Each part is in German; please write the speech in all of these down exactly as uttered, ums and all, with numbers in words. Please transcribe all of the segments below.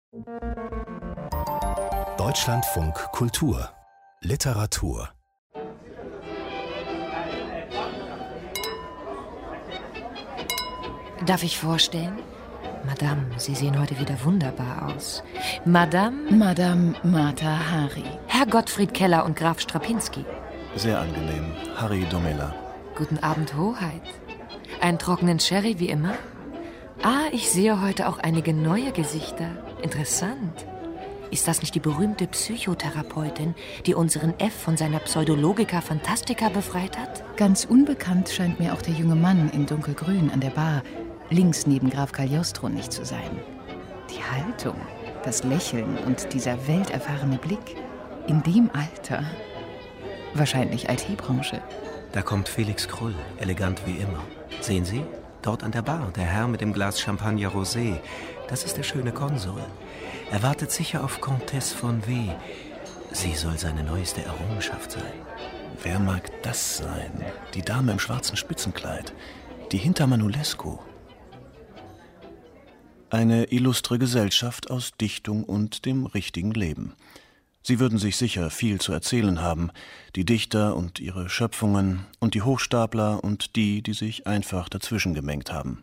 Deutschlandfunk Kultur Literatur. Darf ich vorstellen? Madame, Sie sehen heute wieder wunderbar aus. Madame... Madame Martha Hari. Herr Gottfried Keller und Graf Strapinski. Sehr angenehm. Harry Domela. Guten Abend, Hoheit. Einen trockenen Sherry wie immer? Ah, ich sehe heute auch einige neue Gesichter. Interessant. Ist das nicht die berühmte Psychotherapeutin, die unseren F von seiner Pseudologica Fantastica befreit hat? Ganz unbekannt scheint mir auch der junge Mann in dunkelgrün an der Bar, links neben Graf Cagliostro, nicht zu sein. Die Haltung, das Lächeln und dieser welterfahrene Blick. In dem Alter. Wahrscheinlich I T-Branche. Da kommt Felix Krull, elegant wie immer. Sehen Sie? Dort an der Bar, der Herr mit dem Glas Champagner Rosé. Das ist der schöne Konsul. Er wartet sicher auf Comtesse von W. Sie soll seine neueste Errungenschaft sein. Wer mag das sein? Die Dame im schwarzen Spitzenkleid. Die hinter Manolescu. Eine illustre Gesellschaft aus Dichtung und dem richtigen Leben. Sie würden sich sicher viel zu erzählen haben, die Dichter und ihre Schöpfungen und die Hochstapler und die, die sich einfach dazwischen gemengt haben.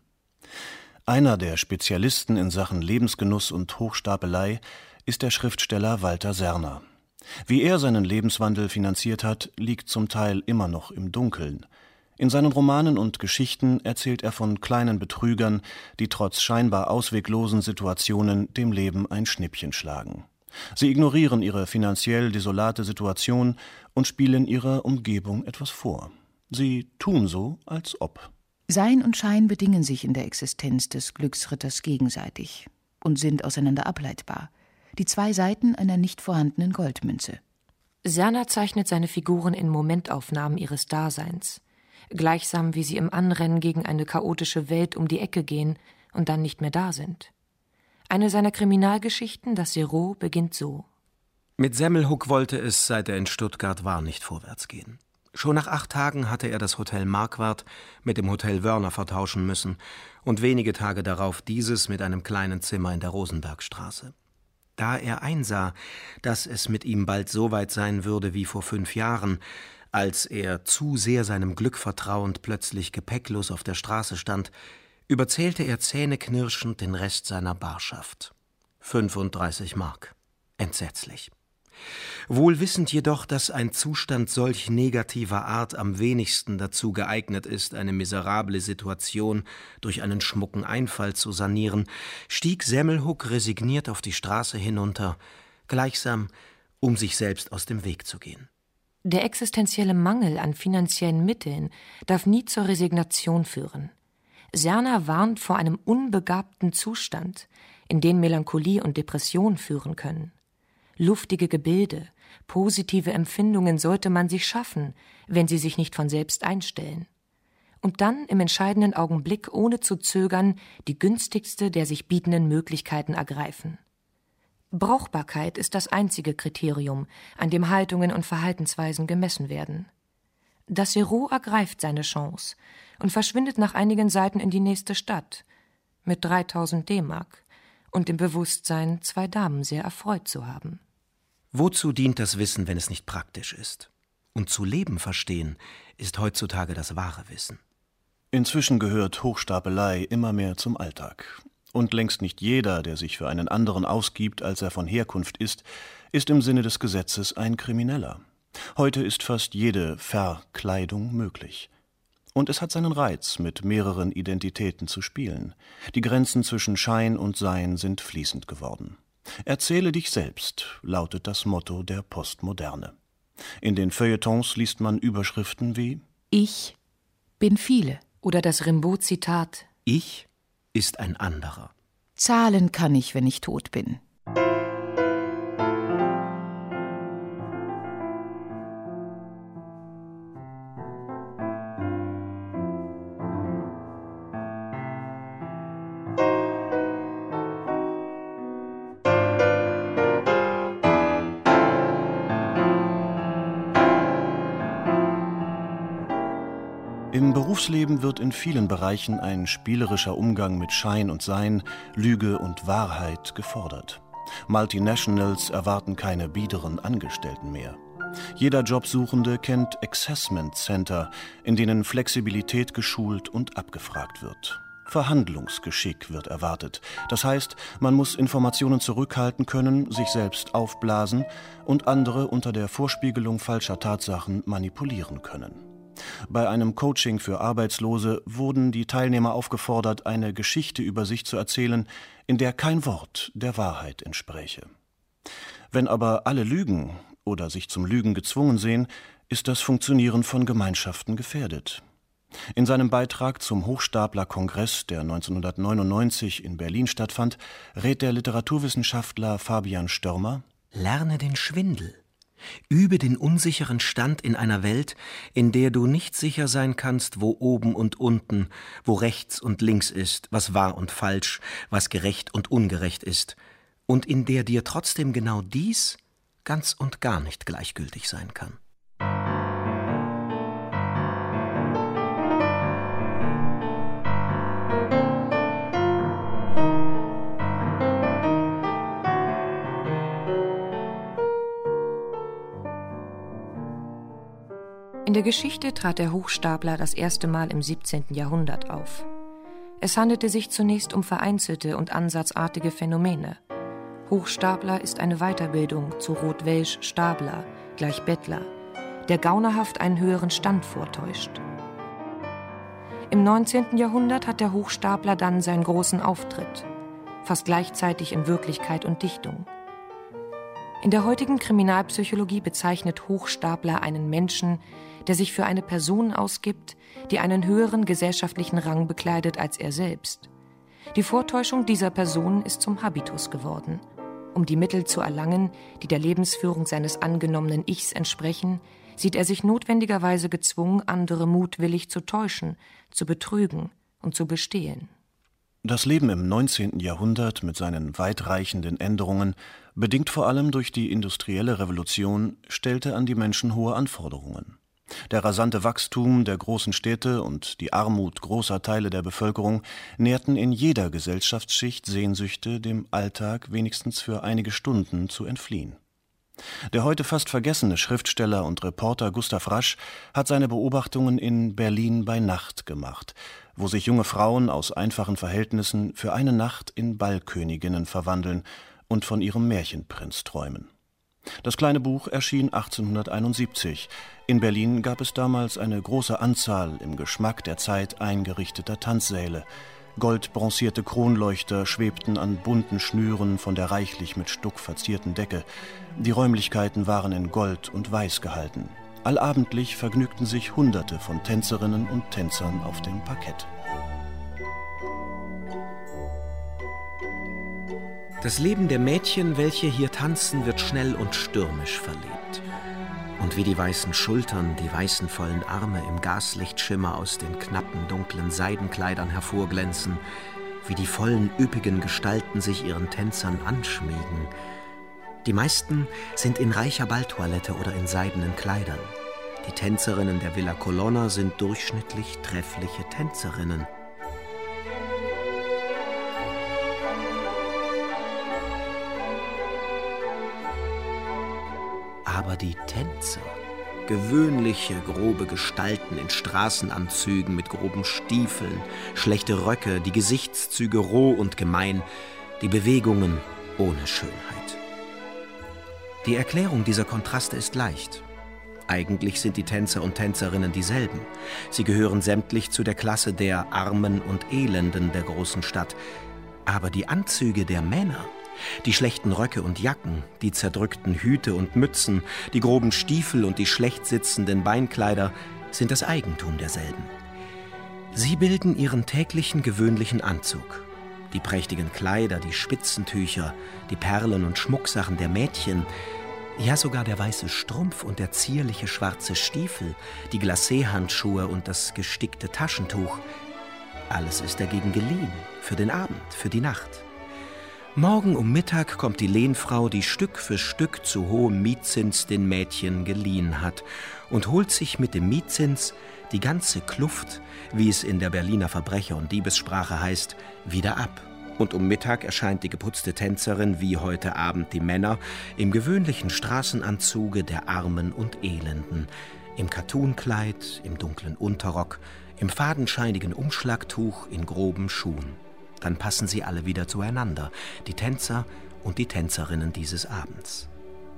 Einer der Spezialisten in Sachen Lebensgenuss und Hochstapelei ist der Schriftsteller Walter Serner. Wie er seinen Lebenswandel finanziert hat, liegt zum Teil immer noch im Dunkeln. In seinen Romanen und Geschichten erzählt er von kleinen Betrügern, die trotz scheinbar ausweglosen Situationen dem Leben ein Schnippchen schlagen. Sie ignorieren ihre finanziell desolate Situation und spielen ihrer Umgebung etwas vor. Sie tun so, als ob. Sein und Schein bedingen sich in der Existenz des Glücksritters gegenseitig und sind auseinander ableitbar. Die zwei Seiten einer nicht vorhandenen Goldmünze. Serner zeichnet seine Figuren in Momentaufnahmen ihres Daseins. Gleichsam wie sie im Anrennen gegen eine chaotische Welt um die Ecke gehen und dann nicht mehr da sind. Eine seiner Kriminalgeschichten, das Zero, beginnt so. Mit Semmelhuck wollte es, seit er in Stuttgart war, nicht vorwärts gehen. Schon nach acht Tagen hatte er das Hotel Marquardt mit dem Hotel Wörner vertauschen müssen und wenige Tage darauf dieses mit einem kleinen Zimmer in der Rosenbergstraße. Da er einsah, dass es mit ihm bald so weit sein würde wie vor fünf Jahren, als er zu sehr seinem Glück vertrauend plötzlich gepäcklos auf der Straße stand, überzählte er zähneknirschend den Rest seiner Barschaft. fünfunddreißig Mark. Entsetzlich. Wohl wissend jedoch, dass ein Zustand solch negativer Art am wenigsten dazu geeignet ist, eine miserable Situation durch einen schmucken Einfall zu sanieren, stieg Semmelhuck resigniert auf die Straße hinunter, gleichsam um sich selbst aus dem Weg zu gehen. Der existenzielle Mangel an finanziellen Mitteln darf nie zur Resignation führen. Serner warnt vor einem unbegabten Zustand, in den Melancholie und Depression führen können. Luftige Gebilde, positive Empfindungen sollte man sich schaffen, wenn sie sich nicht von selbst einstellen. Und dann im entscheidenden Augenblick ohne zu zögern die günstigste der sich bietenden Möglichkeiten ergreifen. Brauchbarkeit ist das einzige Kriterium, an dem Haltungen und Verhaltensweisen gemessen werden. Das Zero ergreift seine Chance und verschwindet nach einigen Seiten in die nächste Stadt mit dreitausend D-Mark und dem Bewusstsein, zwei Damen sehr erfreut zu haben. Wozu dient das Wissen, wenn es nicht praktisch ist? Und zu leben verstehen ist heutzutage das wahre Wissen. Inzwischen gehört Hochstapelei immer mehr zum Alltag. Und längst nicht jeder, der sich für einen anderen ausgibt, als er von Herkunft ist, ist im Sinne des Gesetzes ein Krimineller. Heute ist fast jede Verkleidung möglich. Und es hat seinen Reiz, mit mehreren Identitäten zu spielen. Die Grenzen zwischen Schein und Sein sind fließend geworden. Erzähle dich selbst, lautet das Motto der Postmoderne. In den Feuilletons liest man Überschriften wie Ich bin viele. Oder das Rimbaud-Zitat Ich ist ein anderer. Zahlen kann ich, wenn ich tot bin. Im Berufsleben wird in vielen Bereichen ein spielerischer Umgang mit Schein und Sein, Lüge und Wahrheit gefordert. Multinationals erwarten keine biederen Angestellten mehr. Jeder Jobsuchende kennt Assessment Center, in denen Flexibilität geschult und abgefragt wird. Verhandlungsgeschick wird erwartet. Das heißt, man muss Informationen zurückhalten können, sich selbst aufblasen und andere unter der Vorspiegelung falscher Tatsachen manipulieren können. Bei einem Coaching für Arbeitslose wurden die Teilnehmer aufgefordert, eine Geschichte über sich zu erzählen, in der kein Wort der Wahrheit entspräche. Wenn aber alle lügen oder sich zum Lügen gezwungen sehen, ist das Funktionieren von Gemeinschaften gefährdet. In seinem Beitrag zum Hochstapler-Kongress, der neunzehnhundertneunundneunzig in Berlin stattfand, rät der Literaturwissenschaftler Fabian Störmer: Lerne den Schwindel. Übe den unsicheren Stand in einer Welt, in der du nicht sicher sein kannst, wo oben und unten, wo rechts und links ist, was wahr und falsch, was gerecht und ungerecht ist, und in der dir trotzdem genau dies ganz und gar nicht gleichgültig sein kann. In der Geschichte trat der Hochstapler das erste Mal im siebzehnten Jahrhundert auf. Es handelte sich zunächst um vereinzelte und ansatzartige Phänomene. Hochstapler ist eine Weiterbildung zu Rotwelsch Stapler, gleich Bettler, der gaunerhaft einen höheren Stand vortäuscht. Im neunzehnten Jahrhundert hat der Hochstapler dann seinen großen Auftritt, fast gleichzeitig in Wirklichkeit und Dichtung. In der heutigen Kriminalpsychologie bezeichnet Hochstapler einen Menschen, der sich für eine Person ausgibt, die einen höheren gesellschaftlichen Rang bekleidet als er selbst. Die Vortäuschung dieser Person ist zum Habitus geworden. Um die Mittel zu erlangen, die der Lebensführung seines angenommenen Ichs entsprechen, sieht er sich notwendigerweise gezwungen, andere mutwillig zu täuschen, zu betrügen und zu bestehlen. Das Leben im neunzehnten Jahrhundert mit seinen weitreichenden Änderungen, bedingt vor allem durch die industrielle Revolution, stellte an die Menschen hohe Anforderungen. Der rasante Wachstum der großen Städte und die Armut großer Teile der Bevölkerung nährten in jeder Gesellschaftsschicht Sehnsüchte, dem Alltag wenigstens für einige Stunden zu entfliehen. Der heute fast vergessene Schriftsteller und Reporter Gustav Rasch hat seine Beobachtungen in Berlin bei Nacht gemacht, wo sich junge Frauen aus einfachen Verhältnissen für eine Nacht in Ballköniginnen verwandeln und von ihrem Märchenprinz träumen. Das kleine Buch erschien achtzehnhunderteinundsiebzig. In Berlin gab es damals eine große Anzahl im Geschmack der Zeit eingerichteter Tanzsäle. Goldbronzierte Kronleuchter schwebten an bunten Schnüren von der reichlich mit Stuck verzierten Decke. Die Räumlichkeiten waren in Gold und Weiß gehalten. Allabendlich vergnügten sich Hunderte von Tänzerinnen und Tänzern auf dem Parkett. Das Leben der Mädchen, welche hier tanzen, wird schnell und stürmisch verlebt. Und wie die weißen Schultern, die weißen vollen Arme im Gaslichtschimmer aus den knappen, dunklen Seidenkleidern hervorglänzen, wie die vollen, üppigen Gestalten sich ihren Tänzern anschmiegen. Die meisten sind in reicher Balltoilette oder in seidenen Kleidern. Die Tänzerinnen der Villa Colonna sind durchschnittlich treffliche Tänzerinnen. Aber die Tänzer, gewöhnliche, grobe Gestalten in Straßenanzügen mit groben Stiefeln, schlechte Röcke, die Gesichtszüge roh und gemein, die Bewegungen ohne Schönheit. Die Erklärung dieser Kontraste ist leicht. Eigentlich sind die Tänzer und Tänzerinnen dieselben. Sie gehören sämtlich zu der Klasse der Armen und Elenden der großen Stadt. Aber die Anzüge der Männer, die schlechten Röcke und Jacken, die zerdrückten Hüte und Mützen, die groben Stiefel und die schlecht sitzenden Beinkleider sind das Eigentum derselben. Sie bilden ihren täglichen gewöhnlichen Anzug. Die prächtigen Kleider, die Spitzentücher, die Perlen und Schmucksachen der Mädchen, ja sogar der weiße Strumpf und der zierliche schwarze Stiefel, die Glacé-Handschuhe und das gestickte Taschentuch, alles ist dagegen geliehen, für den Abend, für die Nacht. Morgen um Mittag kommt die Lehnfrau, die Stück für Stück zu hohem Mietzins den Mädchen geliehen hat und holt sich mit dem Mietzins die ganze Kluft, wie es in der Berliner Verbrecher- und Diebessprache heißt, wieder ab Und um Mittag erscheint die geputzte Tänzerin, wie heute Abend die Männer, im gewöhnlichen Straßenanzuge der Armen und Elenden, im Kattunkleid, im dunklen Unterrock, im fadenscheinigen Umschlagtuch, in groben Schuhen. Dann passen sie alle wieder zueinander, die Tänzer und die Tänzerinnen dieses Abends.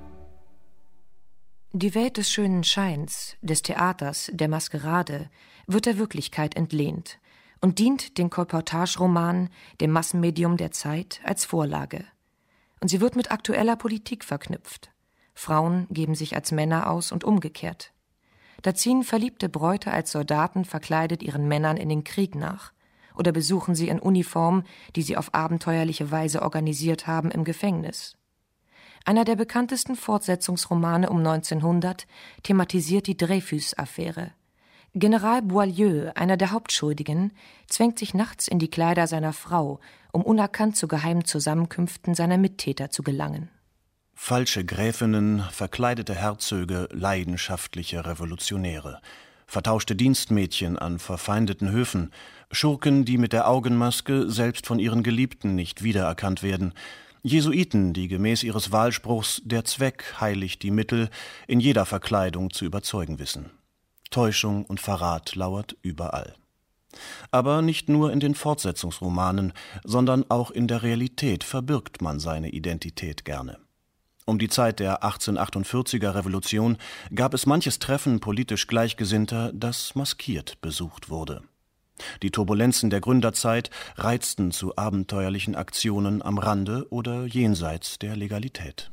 Die Welt des schönen Scheins, des Theaters, der Maskerade, wird der Wirklichkeit entlehnt und dient den Kolportageromanen, dem Massenmedium der Zeit, als Vorlage. Und sie wird mit aktueller Politik verknüpft. Frauen geben sich als Männer aus und umgekehrt. Da ziehen verliebte Bräute als Soldaten verkleidet ihren Männern in den Krieg nach oder besuchen sie in Uniform, die sie auf abenteuerliche Weise organisiert haben, im Gefängnis. Einer der bekanntesten Fortsetzungsromane um neunzehnhundert thematisiert die Dreyfus-Affäre. General Boileau, einer der Hauptschuldigen, zwängt sich nachts in die Kleider seiner Frau, um unerkannt zu geheimen Zusammenkünften seiner Mittäter zu gelangen. Falsche Gräfinnen, verkleidete Herzöge, leidenschaftliche Revolutionäre, vertauschte Dienstmädchen an verfeindeten Höfen, Schurken, die mit der Augenmaske selbst von ihren Geliebten nicht wiedererkannt werden, Jesuiten, die gemäß ihres Wahlspruchs »Der Zweck heiligt die Mittel« in jeder Verkleidung zu überzeugen wissen. Täuschung und Verrat lauert überall. Aber nicht nur in den Fortsetzungsromanen, sondern auch in der Realität verbirgt man seine Identität gerne. Um die Zeit der achtzehnhundertachtundvierziger Revolution gab es manches Treffen politisch Gleichgesinnter, das maskiert besucht wurde. Die Turbulenzen der Gründerzeit reizten zu abenteuerlichen Aktionen am Rande oder jenseits der Legalität.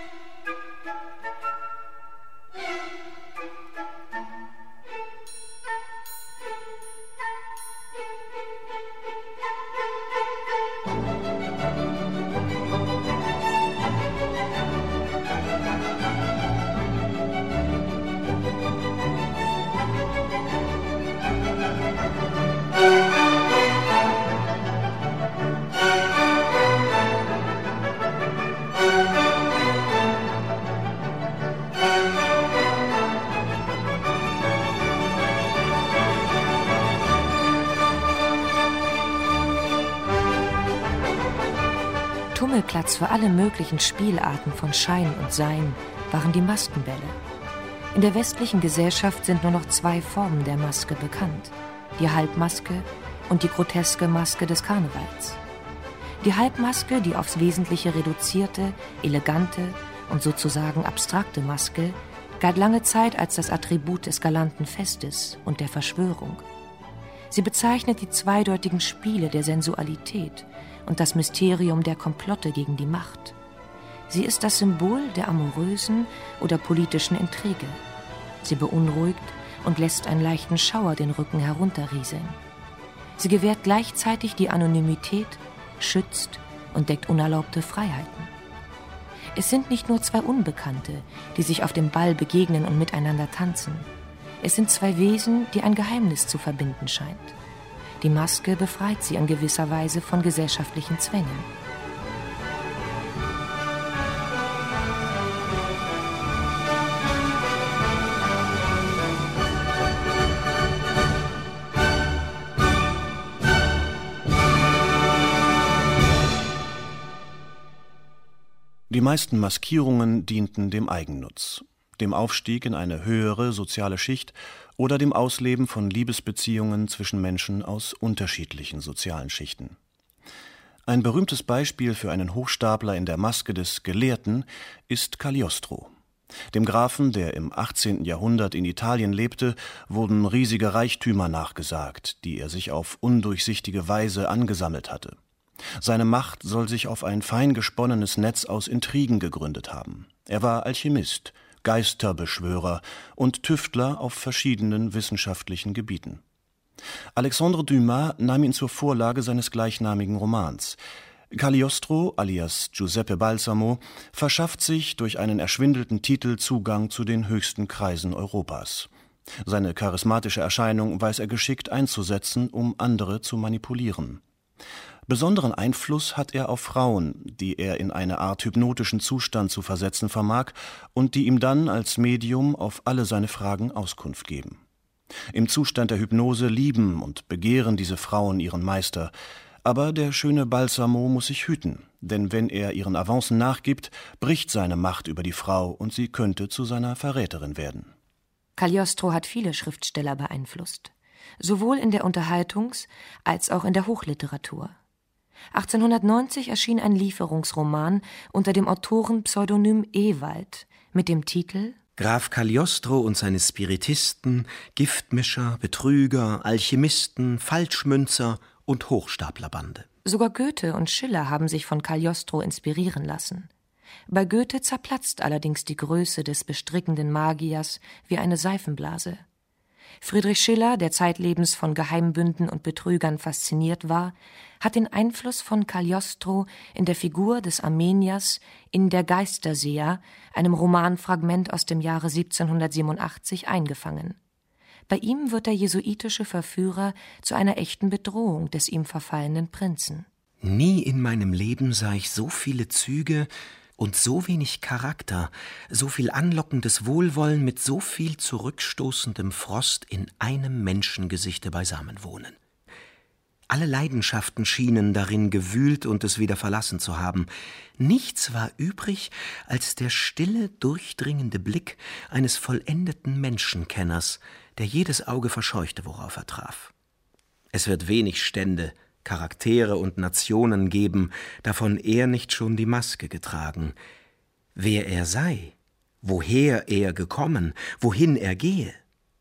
Tummelplatz für alle möglichen Spielarten von Schein und Sein waren die Maskenbälle. In der westlichen Gesellschaft sind nur noch zwei Formen der Maske bekannt: die Halbmaske und die groteske Maske des Karnevals. Die Halbmaske, die aufs Wesentliche reduzierte, elegante und sozusagen abstrakte Maske, galt lange Zeit als das Attribut des galanten Festes und der Verschwörung. Sie bezeichnet die zweideutigen Spiele der Sensualität und das Mysterium der Komplotte gegen die Macht. Sie ist das Symbol der amorösen oder politischen Intrige. Sie beunruhigt und lässt einen leichten Schauer den Rücken herunterrieseln. Sie gewährt gleichzeitig die Anonymität, schützt und deckt unerlaubte Freiheiten. Es sind nicht nur zwei Unbekannte, die sich auf dem Ball begegnen und miteinander tanzen. Es sind zwei Wesen, die ein Geheimnis zu verbinden scheint. Die Maske befreit sie in gewisser Weise von gesellschaftlichen Zwängen. Die meisten Maskierungen dienten dem Eigennutz, dem Aufstieg in eine höhere soziale Schicht oder dem Ausleben von Liebesbeziehungen zwischen Menschen aus unterschiedlichen sozialen Schichten. Ein berühmtes Beispiel für einen Hochstapler in der Maske des Gelehrten ist Cagliostro. Dem Grafen, der im achtzehnten Jahrhundert in Italien lebte, wurden riesige Reichtümer nachgesagt, die er sich auf undurchsichtige Weise angesammelt hatte. Seine Macht soll sich auf ein fein gesponnenes Netz aus Intrigen gegründet haben. Er war Alchemist, Geisterbeschwörer und Tüftler auf verschiedenen wissenschaftlichen Gebieten. Alexandre Dumas nahm ihn zur Vorlage seines gleichnamigen Romans. Cagliostro, alias Giuseppe Balsamo, verschafft sich durch einen erschwindelten Titel Zugang zu den höchsten Kreisen Europas. Seine charismatische Erscheinung weiß er geschickt einzusetzen, um andere zu manipulieren. Besonderen Einfluss hat er auf Frauen, die er in eine Art hypnotischen Zustand zu versetzen vermag und die ihm dann als Medium auf alle seine Fragen Auskunft geben. Im Zustand der Hypnose lieben und begehren diese Frauen ihren Meister, Aber der schöne Balsamo muss sich hüten, denn wenn er ihren Avancen nachgibt, bricht seine Macht über die Frau und sie könnte zu seiner Verräterin werden. Cagliostro hat viele Schriftsteller beeinflusst, sowohl in der Unterhaltungs- als auch in der Hochliteratur. achtzehnhundertneunzig erschien ein Lieferungsroman unter dem Autorenpseudonym Ewald mit dem Titel Graf Cagliostro und seine Spiritisten, Giftmischer, Betrüger, Alchemisten, Falschmünzer und Hochstaplerbande. Sogar Goethe und Schiller haben sich von Cagliostro inspirieren lassen. Bei Goethe zerplatzt allerdings die Größe des bestrickenden Magiers wie eine Seifenblase. Friedrich Schiller, der zeitlebens von Geheimbünden und Betrügern fasziniert war, hat den Einfluss von Cagliostro in der Figur des Armeniers in Der Geisterseher, einem Romanfragment aus dem Jahre siebzehnhundertsiebenundachtzig, eingefangen. Bei ihm wird der jesuitische Verführer zu einer echten Bedrohung des ihm verfallenen Prinzen. Nie in meinem Leben sah ich so viele Züge und so wenig Charakter, so viel anlockendes Wohlwollen mit so viel zurückstoßendem Frost in einem Menschengesichte beisammen wohnen. Alle Leidenschaften schienen darin gewühlt und es wieder verlassen zu haben. Nichts war übrig als der stille, durchdringende Blick eines vollendeten Menschenkenners, der jedes Auge verscheuchte, worauf er traf. Es wird wenig Stände, Charaktere und Nationen geben, davon er nicht schon die Maske getragen. Wer er sei, woher er gekommen, wohin er gehe,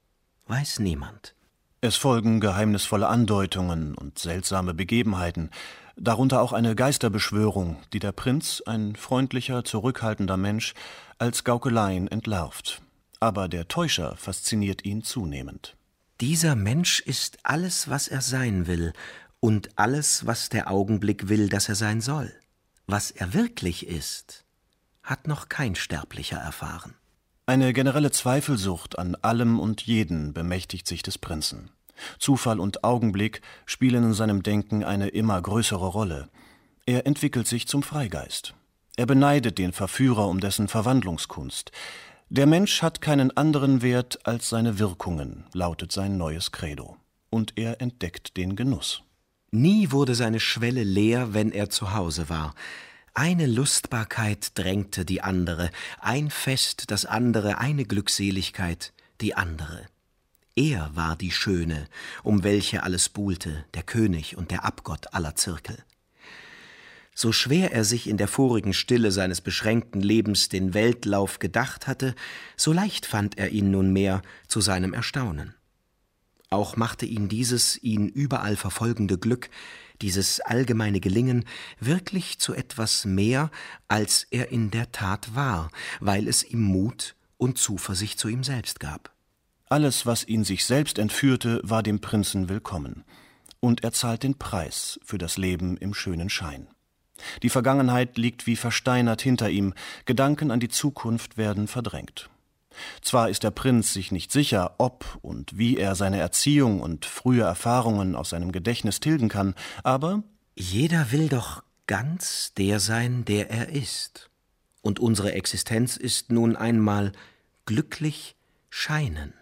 weiß niemand. Es folgen geheimnisvolle Andeutungen und seltsame Begebenheiten, darunter auch eine Geisterbeschwörung, die der Prinz, ein freundlicher, zurückhaltender Mensch, als Gaukeleien entlarvt. Aber der Täuscher fasziniert ihn zunehmend. Dieser Mensch ist alles, was er sein will, und alles, was der Augenblick will, dass er sein soll. Was er wirklich ist, hat noch kein Sterblicher erfahren. Eine generelle Zweifelsucht an allem und jeden bemächtigt sich des Prinzen. Zufall und Augenblick spielen in seinem Denken eine immer größere Rolle. Er entwickelt sich zum Freigeist. Er beneidet den Verführer um dessen Verwandlungskunst. Der Mensch hat keinen anderen Wert als seine Wirkungen, lautet sein neues Credo. Und er entdeckt den Genuss. Nie wurde seine Schwelle leer, wenn er zu Hause war. Eine Lustbarkeit drängte die andere, ein Fest das andere, eine Glückseligkeit die andere. Er war die Schöne, um welche alles buhlte, der König und der Abgott aller Zirkel. So schwer er sich in der vorigen Stille seines beschränkten Lebens den Weltlauf gedacht hatte, so leicht fand er ihn nunmehr zu seinem Erstaunen. Auch machte ihn dieses ihn überall verfolgende Glück, dieses allgemeine Gelingen, wirklich zu etwas mehr, als er in der Tat war, weil es ihm Mut und Zuversicht zu ihm selbst gab. Alles, was ihn sich selbst entführte, war dem Prinzen willkommen. Und er zahlt den Preis für das Leben im schönen Schein. Die Vergangenheit liegt wie versteinert hinter ihm, Gedanken an die Zukunft werden verdrängt. Zwar ist der Prinz sich nicht sicher, ob und wie er seine Erziehung und frühe Erfahrungen aus seinem Gedächtnis tilgen kann, aber jeder will doch ganz der sein, der er ist. Und unsere Existenz ist nun einmal glücklich scheinen.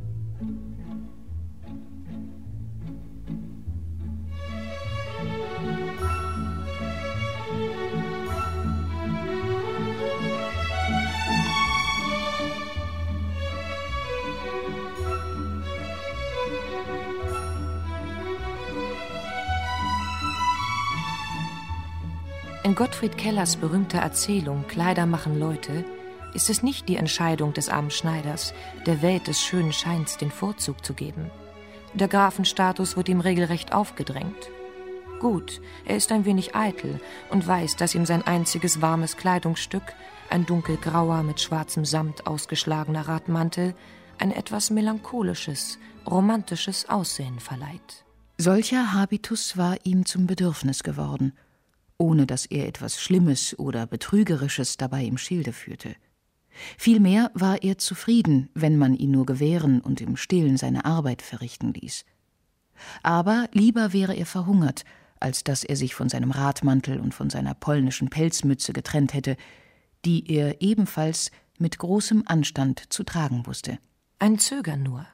In Gottfried Kellers berühmter Erzählung »Kleider machen Leute« ist es nicht die Entscheidung des armen Schneiders, der Welt des schönen Scheins den Vorzug zu geben. Der Grafenstatus wird ihm regelrecht aufgedrängt. Gut, er ist ein wenig eitel und weiß, dass ihm sein einziges warmes Kleidungsstück, ein dunkelgrauer, mit schwarzem Samt ausgeschlagener Radmantel, ein etwas melancholisches, romantisches Aussehen verleiht. Solcher Habitus war ihm zum Bedürfnis geworden, ohne dass er etwas Schlimmes oder Betrügerisches dabei im Schilde führte. Vielmehr war er zufrieden, wenn man ihn nur gewähren und im Stillen seine Arbeit verrichten ließ. Aber lieber wäre er verhungert, als dass er sich von seinem Radmantel und von seiner polnischen Pelzmütze getrennt hätte, die er ebenfalls mit großem Anstand zu tragen wusste. Ein Zögern nur,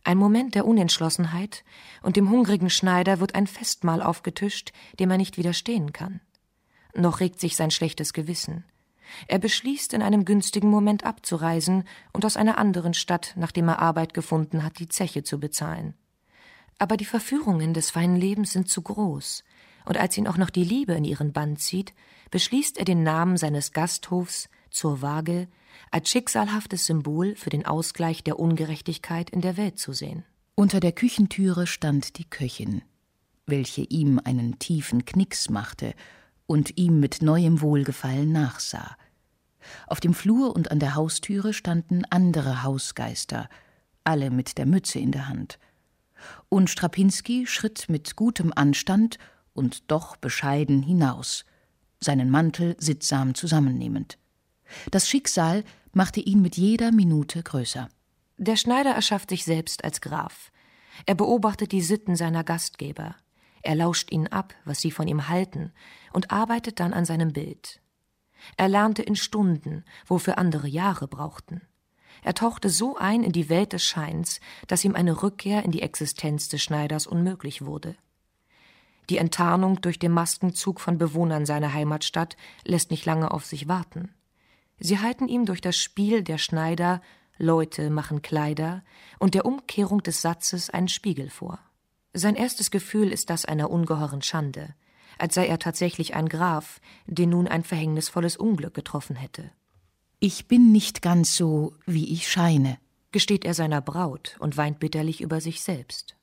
Ein Moment der Unentschlossenheit, und dem hungrigen Schneider wird ein Festmahl aufgetischt, dem er nicht widerstehen kann. Noch regt sich sein schlechtes Gewissen. Er beschließt, in einem günstigen Moment abzureisen und aus einer anderen Stadt, nachdem er Arbeit gefunden hat, die Zeche zu bezahlen. Aber die Verführungen des feinen Lebens sind zu groß, und als ihn auch noch die Liebe in ihren Bann zieht, beschließt er, den Namen seines Gasthofs zur Waage als schicksalhaftes Symbol für den Ausgleich der Ungerechtigkeit in der Welt zu sehen. Unter der Küchentüre stand die Köchin, welche ihm einen tiefen Knicks machte und ihm mit neuem Wohlgefallen nachsah. Auf dem Flur und an der Haustüre standen andere Hausgeister, alle mit der Mütze in der Hand. Und Strapinski schritt mit gutem Anstand und doch bescheiden hinaus, seinen Mantel sittsam zusammennehmend. Das Schicksal machte ihn mit jeder Minute größer. Der Schneider erschafft sich selbst als Graf. Er beobachtet die Sitten seiner Gastgeber. Er lauscht ihnen ab, was sie von ihm halten, und arbeitet dann an seinem Bild. Er lernte in Stunden, wofür andere Jahre brauchten. Er tauchte so ein in die Welt des Scheins, dass ihm eine Rückkehr in die Existenz des Schneiders unmöglich wurde. Die Enttarnung durch den Maskenzug von Bewohnern seiner Heimatstadt lässt nicht lange auf sich warten. Sie halten ihm durch das Spiel der Schneider, Leute machen Kleider, und der Umkehrung des Satzes einen Spiegel vor. Sein erstes Gefühl ist das einer ungeheuren Schande, als sei er tatsächlich ein Graf, den nun ein verhängnisvolles Unglück getroffen hätte. »Ich bin nicht ganz so, wie ich scheine«, gesteht er seiner Braut und weint bitterlich über sich selbst.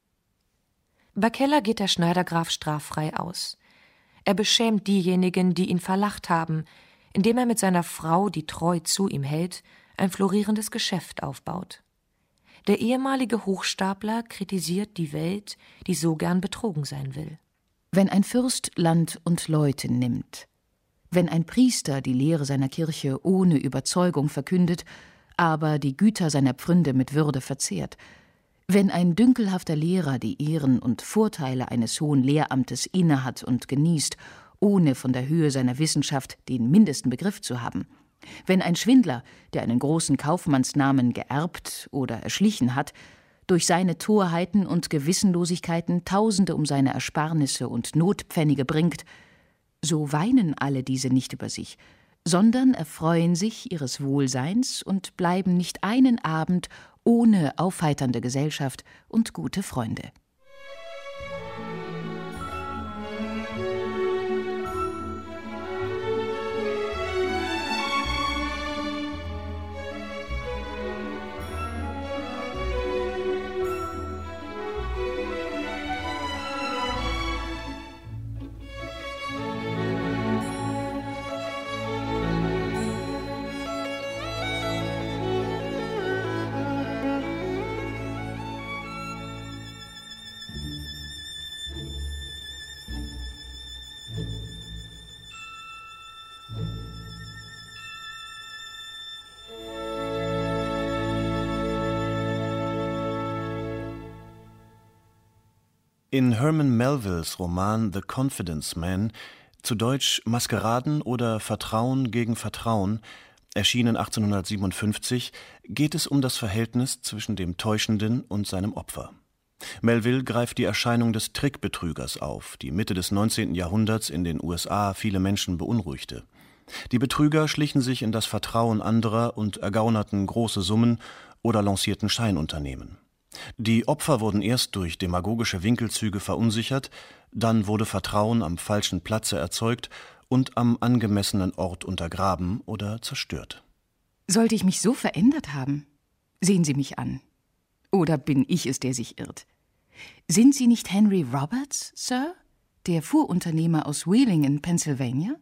Bei Keller geht der Schneidergraf straffrei aus. Er beschämt diejenigen, die ihn verlacht haben, indem er mit seiner Frau, die treu zu ihm hält, ein florierendes Geschäft aufbaut. Der ehemalige Hochstapler kritisiert die Welt, die so gern betrogen sein will. Wenn ein Fürst Land und Leute nimmt, wenn ein Priester die Lehre seiner Kirche ohne Überzeugung verkündet, aber die Güter seiner Pfründe mit Würde verzehrt, wenn ein dünkelhafter Lehrer die Ehren und Vorteile eines hohen Lehramtes innehat und genießt, ohne von der Höhe seiner Wissenschaft den mindesten Begriff zu haben, wenn ein Schwindler, der einen großen Kaufmannsnamen geerbt oder erschlichen hat, durch seine Torheiten und Gewissenlosigkeiten Tausende um seine Ersparnisse und Notpfennige bringt, so weinen alle diese nicht über sich, sondern erfreuen sich ihres Wohlseins und bleiben nicht einen Abend ohne aufheiternde Gesellschaft und gute Freunde. In Herman Melvilles Roman »The Confidence Man«, zu Deutsch »Maskeraden« oder »Vertrauen gegen Vertrauen«, erschienen achtzehnhundertsiebenundfünfzig, geht es um das Verhältnis zwischen dem Täuschenden und seinem Opfer. Melville greift die Erscheinung des Trickbetrügers auf, die Mitte des neunzehnten Jahrhunderts in den U S A viele Menschen beunruhigte. Die Betrüger schlichen sich in das Vertrauen anderer und ergaunerten große Summen oder lancierten Scheinunternehmen. Die Opfer wurden erst durch demagogische Winkelzüge verunsichert, dann wurde Vertrauen am falschen Platze erzeugt und am angemessenen Ort untergraben oder zerstört. Sollte ich mich so verändert haben? Sehen Sie mich an. Oder bin ich es, der sich irrt? Sind Sie nicht Henry Roberts, Sir? Der Fuhrunternehmer aus Wheeling in Pennsylvania?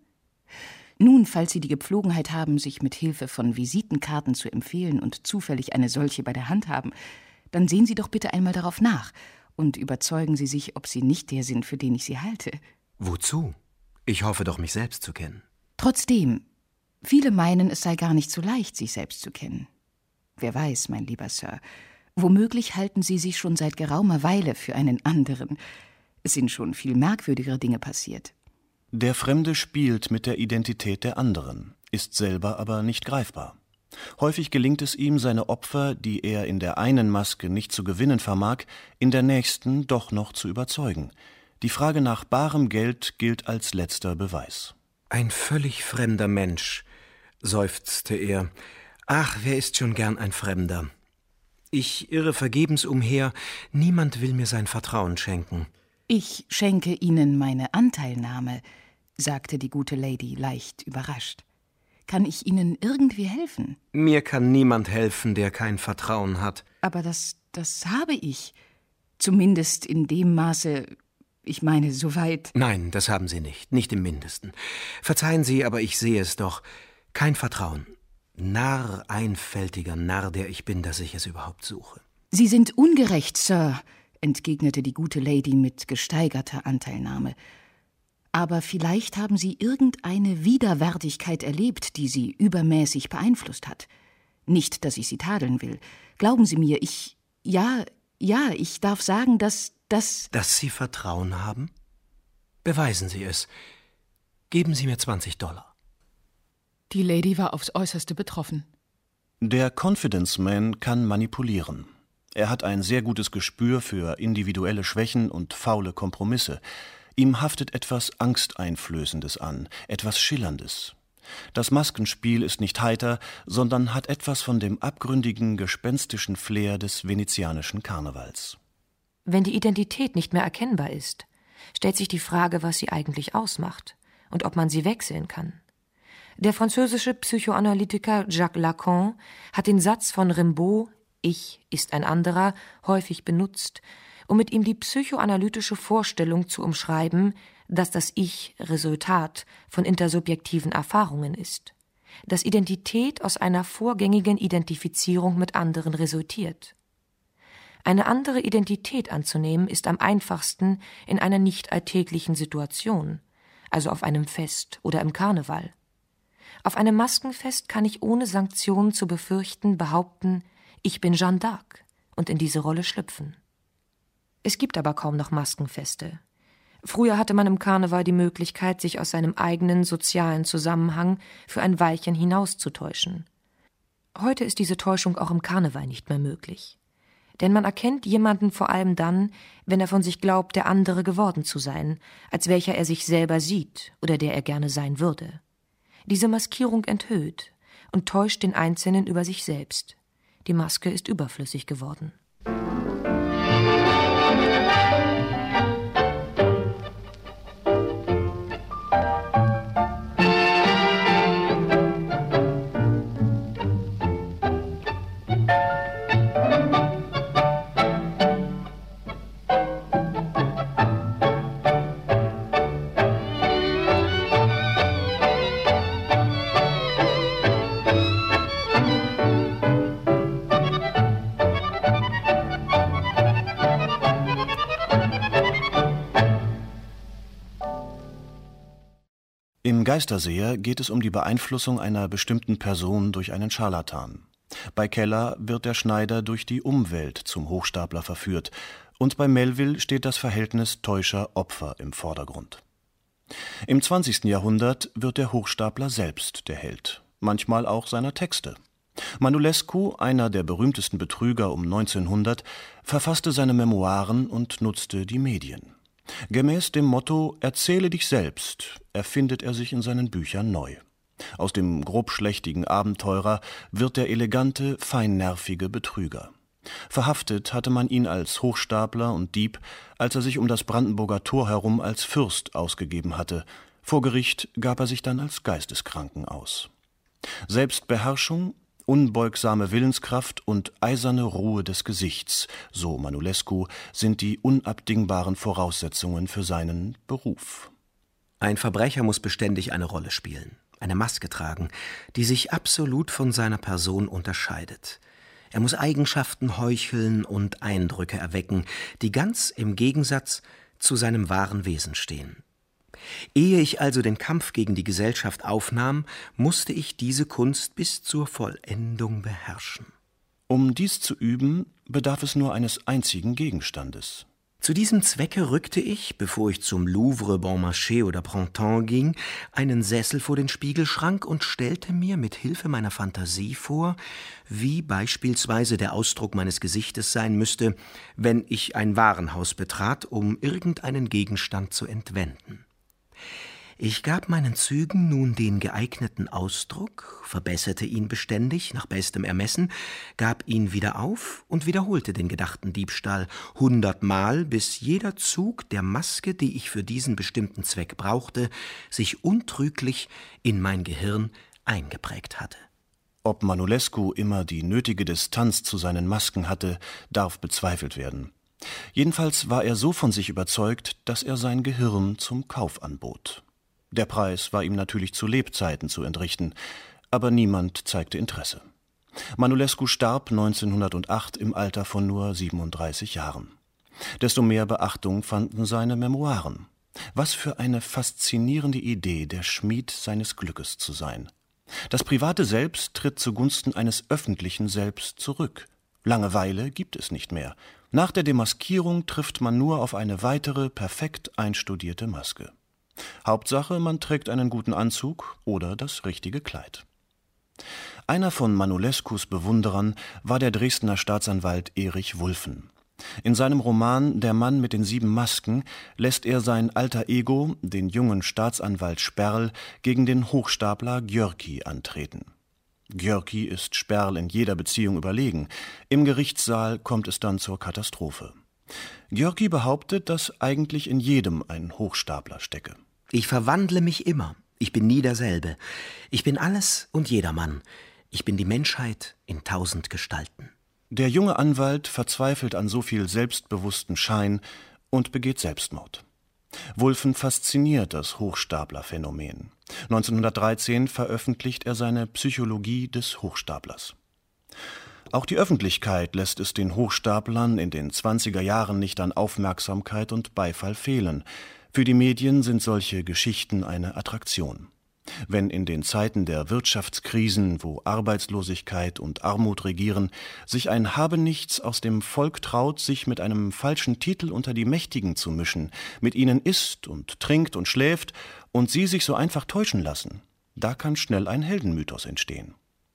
Nun, falls Sie die Gepflogenheit haben, sich mit Hilfe von Visitenkarten zu empfehlen und zufällig eine solche bei der Hand haben, dann sehen Sie doch bitte einmal darauf nach und überzeugen Sie sich, ob Sie nicht der sind, für den ich Sie halte. Wozu? Ich hoffe doch, mich selbst zu kennen. Trotzdem, viele meinen, es sei gar nicht so leicht, sich selbst zu kennen. Wer weiß, mein lieber Sir, womöglich halten Sie sich schon seit geraumer Weile für einen anderen. Es sind schon viel merkwürdigere Dinge passiert. Der Fremde spielt mit der Identität der anderen, ist selber aber nicht greifbar. Häufig gelingt es ihm, seine Opfer, die er in der einen Maske nicht zu gewinnen vermag, in der nächsten doch noch zu überzeugen. Die Frage nach barem Geld gilt als letzter Beweis. »Ein völlig fremder Mensch«, seufzte er. »Ach, wer ist schon gern ein Fremder? Ich irre vergebens umher, niemand will mir sein Vertrauen schenken.« »Ich schenke Ihnen meine Anteilnahme«, sagte die gute Lady leicht überrascht. »Kann ich Ihnen irgendwie helfen?« »Mir kann niemand helfen, der kein Vertrauen hat.« »Aber das, das habe ich. Zumindest in dem Maße, ich meine, soweit.« »Nein, das haben Sie nicht, nicht im Mindesten. Verzeihen Sie, aber ich sehe es doch. Kein Vertrauen. Narr, einfältiger Narr, der ich bin, dass ich es überhaupt suche.« »Sie sind ungerecht, Sir«, entgegnete die gute Lady mit gesteigerter Anteilnahme. »Aber vielleicht haben Sie irgendeine Widerwärtigkeit erlebt, die Sie übermäßig beeinflusst hat. Nicht, dass ich Sie tadeln will. Glauben Sie mir, ich, ja, ja, ich darf sagen, dass, dass...« »Dass Sie Vertrauen haben? Beweisen Sie es. Geben Sie mir zwanzig Dollar.« Die Lady war aufs Äußerste betroffen. Der Confidence Man kann manipulieren. Er hat ein sehr gutes Gespür für individuelle Schwächen und faule Kompromisse. Ihm haftet etwas Angsteinflößendes an, etwas Schillerndes. Das Maskenspiel ist nicht heiter, sondern hat etwas von dem abgründigen, gespenstischen Flair des venezianischen Karnevals. Wenn die Identität nicht mehr erkennbar ist, stellt sich die Frage, was sie eigentlich ausmacht und ob man sie wechseln kann. Der französische Psychoanalytiker Jacques Lacan hat den Satz von Rimbaud, »Ich ist ein anderer«, häufig benutzt, um mit ihm die psychoanalytische Vorstellung zu umschreiben, dass das Ich Resultat von intersubjektiven Erfahrungen ist, dass Identität aus einer vorgängigen Identifizierung mit anderen resultiert. Eine andere Identität anzunehmen ist am einfachsten in einer nicht alltäglichen Situation, also auf einem Fest oder im Karneval. Auf einem Maskenfest kann ich ohne Sanktionen zu befürchten behaupten, ich bin Jeanne d'Arc und in diese Rolle schlüpfen. Es gibt aber kaum noch Maskenfeste. Früher hatte man im Karneval die Möglichkeit, sich aus seinem eigenen sozialen Zusammenhang für ein Weilchen hinauszutäuschen. Heute ist diese Täuschung auch im Karneval nicht mehr möglich. Denn man erkennt jemanden vor allem dann, wenn er von sich glaubt, der andere geworden zu sein, als welcher er sich selber sieht oder der er gerne sein würde. Diese Maskierung enthüllt und täuscht den Einzelnen über sich selbst. Die Maske ist überflüssig geworden. Im Geisterseher geht es um die Beeinflussung einer bestimmten Person durch einen Scharlatan. Bei Keller wird der Schneider durch die Umwelt zum Hochstapler verführt und bei Melville steht das Verhältnis Täuscher-Opfer im Vordergrund. Im zwanzigsten Jahrhundert wird der Hochstapler selbst der Held, manchmal auch seiner Texte. Manulescu, einer der berühmtesten Betrüger um neunzehnhundert, verfasste seine Memoiren und nutzte die Medien. Gemäß dem Motto »Erzähle dich selbst« erfindet er sich in seinen Büchern neu. Aus dem grobschlächtigen Abenteurer wird der elegante, feinnervige Betrüger. Verhaftet hatte man ihn als Hochstapler und Dieb, als er sich um das Brandenburger Tor herum als Fürst ausgegeben hatte. Vor Gericht gab er sich dann als Geisteskranken aus. Selbstbeherrschung, unbeugsame Willenskraft und eiserne Ruhe des Gesichts, so Manulescu, sind die unabdingbaren Voraussetzungen für seinen Beruf. Ein Verbrecher muss beständig eine Rolle spielen, eine Maske tragen, die sich absolut von seiner Person unterscheidet. Er muss Eigenschaften heucheln und Eindrücke erwecken, die ganz im Gegensatz zu seinem wahren Wesen stehen. Ehe ich also den Kampf gegen die Gesellschaft aufnahm, musste ich diese Kunst bis zur Vollendung beherrschen. Um dies zu üben, bedarf es nur eines einzigen Gegenstandes: Zu diesem Zwecke rückte ich, bevor ich zum Louvre, Bon Marché oder Printemps ging, einen Sessel vor den Spiegelschrank und stellte mir mit Hilfe meiner Fantasie vor, wie beispielsweise der Ausdruck meines Gesichtes sein müsste, wenn ich ein Warenhaus betrat, um irgendeinen Gegenstand zu entwenden. Ich gab meinen Zügen nun den geeigneten Ausdruck, verbesserte ihn beständig nach bestem Ermessen, gab ihn wieder auf und wiederholte den gedachten Diebstahl hundertmal, bis jeder Zug der Maske, die ich für diesen bestimmten Zweck brauchte, sich untrüglich in mein Gehirn eingeprägt hatte. Ob Manolescu immer die nötige Distanz zu seinen Masken hatte, darf bezweifelt werden. Jedenfalls war er so von sich überzeugt, dass er sein Gehirn zum Kauf anbot. Der Preis war ihm natürlich zu Lebzeiten zu entrichten, aber niemand zeigte Interesse. Manolescu starb neunzehnhundertacht im Alter von nur siebenunddreißig Jahren. Desto mehr Beachtung fanden seine Memoiren. Was für eine faszinierende Idee, der Schmied seines Glückes zu sein. Das private Selbst tritt zugunsten eines öffentlichen Selbst zurück. Langeweile gibt es nicht mehr. Nach der Demaskierung trifft man nur auf eine weitere, perfekt einstudierte Maske. Hauptsache, man trägt einen guten Anzug oder das richtige Kleid. Einer von Manolescus Bewunderern war der Dresdner Staatsanwalt Erich Wulffen. In seinem Roman »Der Mann mit den sieben Masken« lässt er sein alter Ego, den jungen Staatsanwalt Sperl, gegen den Hochstapler Gjörki antreten. Gjörki ist Sperl in jeder Beziehung überlegen. Im Gerichtssaal kommt es dann zur Katastrophe. Gjörki behauptet, dass eigentlich in jedem ein Hochstapler stecke. Ich verwandle mich immer. Ich bin nie derselbe. Ich bin alles und jedermann. Ich bin die Menschheit in tausend Gestalten. Der junge Anwalt verzweifelt an so viel selbstbewussten Schein und begeht Selbstmord. Wulffen fasziniert das Hochstaplerphänomen. neunzehnhundertdreizehn veröffentlicht er seine Psychologie des Hochstaplers. Auch die Öffentlichkeit lässt es den Hochstaplern in den zwanziger Jahren nicht an Aufmerksamkeit und Beifall fehlen. Für die Medien sind solche Geschichten eine Attraktion. Wenn in den Zeiten der Wirtschaftskrisen, wo Arbeitslosigkeit und Armut regieren, sich ein Habenichts aus dem Volk traut, sich mit einem falschen Titel unter die Mächtigen zu mischen, mit ihnen isst und trinkt und schläft und sie sich so einfach täuschen lassen, da kann schnell ein Heldenmythos entstehen.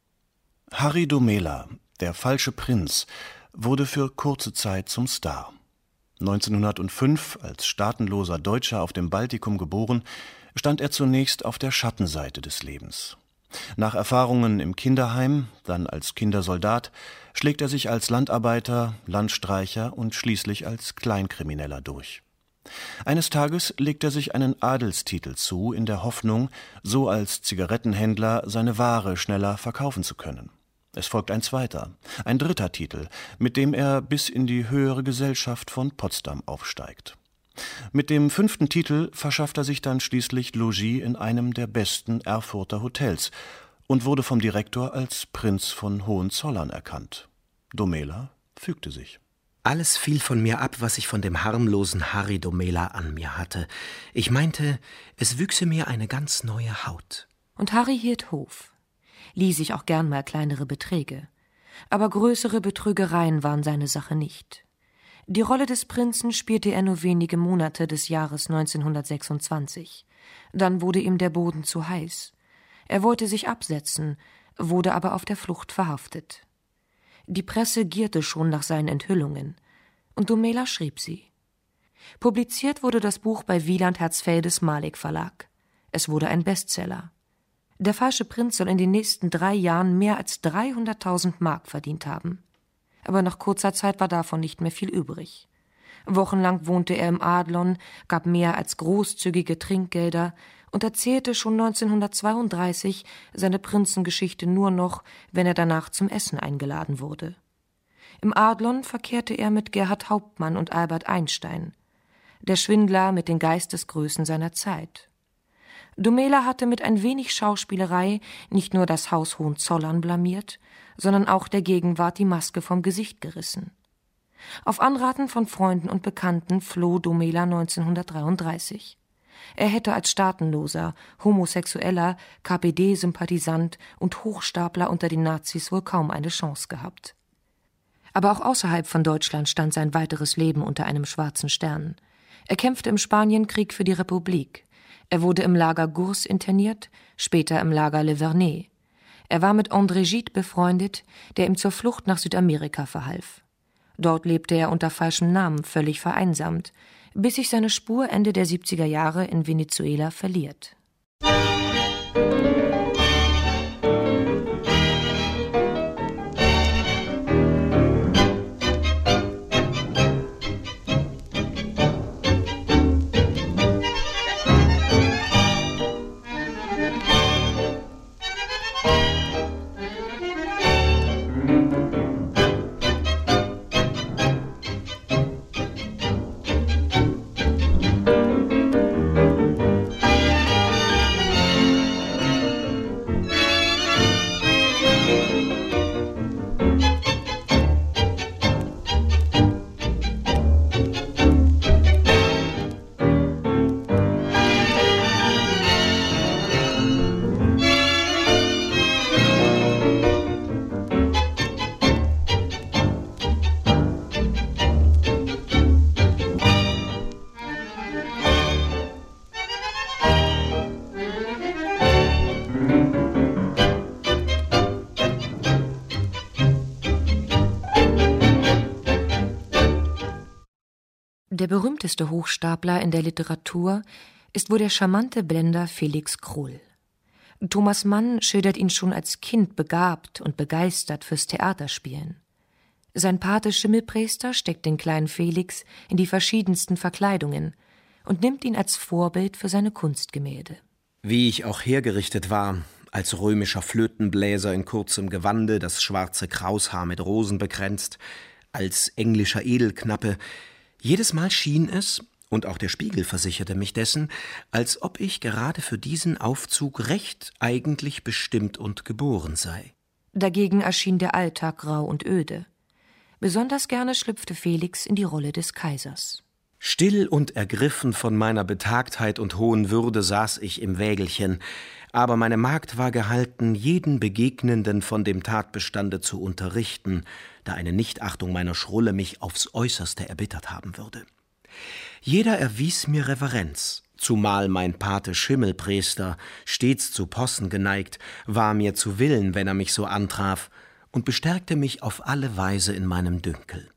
Harry Domela, der falsche Prinz, wurde für kurze Zeit zum Star. neunzehnhundertfünf, als staatenloser Deutscher auf dem Baltikum geboren, stand er zunächst auf der Schattenseite des Lebens. Nach Erfahrungen im Kinderheim, dann als Kindersoldat, schlägt er sich als Landarbeiter, Landstreicher und schließlich als Kleinkrimineller durch. Eines Tages legt er sich einen Adelstitel zu, in der Hoffnung, so als Zigarettenhändler seine Ware schneller verkaufen zu können. Es folgt ein zweiter, ein dritter Titel, mit dem er bis in die höhere Gesellschaft von Potsdam aufsteigt. Mit dem fünften Titel verschafft er sich dann schließlich Logis in einem der besten Erfurter Hotels und wurde vom Direktor als Prinz von Hohenzollern erkannt. Domela fügte sich. Alles fiel von mir ab, was ich von dem harmlosen Harry Domela an mir hatte. Ich meinte, es wüchse mir eine ganz neue Haut. Und Harry hielt Hof, lieh sich auch gern mal kleinere Beträge. Aber größere Betrügereien waren seine Sache nicht. Die Rolle des Prinzen spielte er nur wenige Monate des Jahres neunzehnhundertsechsundzwanzig. Dann wurde ihm der Boden zu heiß. Er wollte sich absetzen, wurde aber auf der Flucht verhaftet. Die Presse gierte schon nach seinen Enthüllungen, und Domela schrieb sie. Publiziert wurde das Buch bei Wieland Herzfeldes Malik Verlag. Es wurde ein Bestseller. Der falsche Prinz soll in den nächsten drei Jahren mehr als dreihunderttausend Mark verdient haben. Aber nach kurzer Zeit war davon nicht mehr viel übrig. Wochenlang wohnte er im Adlon, gab mehr als großzügige Trinkgelder und erzählte schon neunzehnhundertzweiunddreißig seine Prinzengeschichte nur noch, wenn er danach zum Essen eingeladen wurde. Im Adlon verkehrte er mit Gerhard Hauptmann und Albert Einstein, der Schwindler mit den Geistesgrößen seiner Zeit. Domela hatte mit ein wenig Schauspielerei nicht nur das Haus Hohenzollern blamiert, sondern auch der Gegenwart die Maske vom Gesicht gerissen. Auf Anraten von Freunden und Bekannten floh Domela neunzehnhundertdreiunddreißig. Er hätte als Staatenloser, Homosexueller, K P D-Sympathisant und Hochstapler unter den Nazis wohl kaum eine Chance gehabt. Aber auch außerhalb von Deutschland stand sein weiteres Leben unter einem schwarzen Stern. Er kämpfte im Spanienkrieg für die Republik. Er wurde im Lager Gurs interniert, später im Lager Le Vernet. Er war mit André Gide befreundet, der ihm zur Flucht nach Südamerika verhalf. Dort lebte er unter falschem Namen, völlig vereinsamt, bis sich seine Spur Ende der siebziger Jahre in Venezuela verliert. Der berühmteste Hochstapler in der Literatur ist wohl der charmante Blender Felix Krull. Thomas Mann schildert ihn schon als Kind begabt und begeistert fürs Theaterspielen. Sein Pate Schimmelpriester steckt den kleinen Felix in die verschiedensten Verkleidungen und nimmt ihn als Vorbild für seine Kunstgemälde. Wie ich auch hergerichtet war, als römischer Flötenbläser in kurzem Gewande, das schwarze Kraushaar mit Rosen bekränzt, als englischer Edelknappe, jedes Mal schien es, und auch der Spiegel versicherte mich dessen, als ob ich gerade für diesen Aufzug recht eigentlich bestimmt und geboren sei. Dagegen erschien der Alltag grau und öde. Besonders gerne schlüpfte Felix in die Rolle des Kaisers. Still und ergriffen von meiner Betagtheit und hohen Würde saß ich im Wägelchen, aber meine Magd war gehalten, jeden Begegnenden von dem Tatbestande zu unterrichten, da eine Nichtachtung meiner Schrulle mich aufs Äußerste erbittert haben würde. Jeder erwies mir Reverenz, zumal mein Pate Schimmelpriester, stets zu Possen geneigt, war mir zu Willen, wenn er mich so antraf, und bestärkte mich auf alle Weise in meinem Dünkel.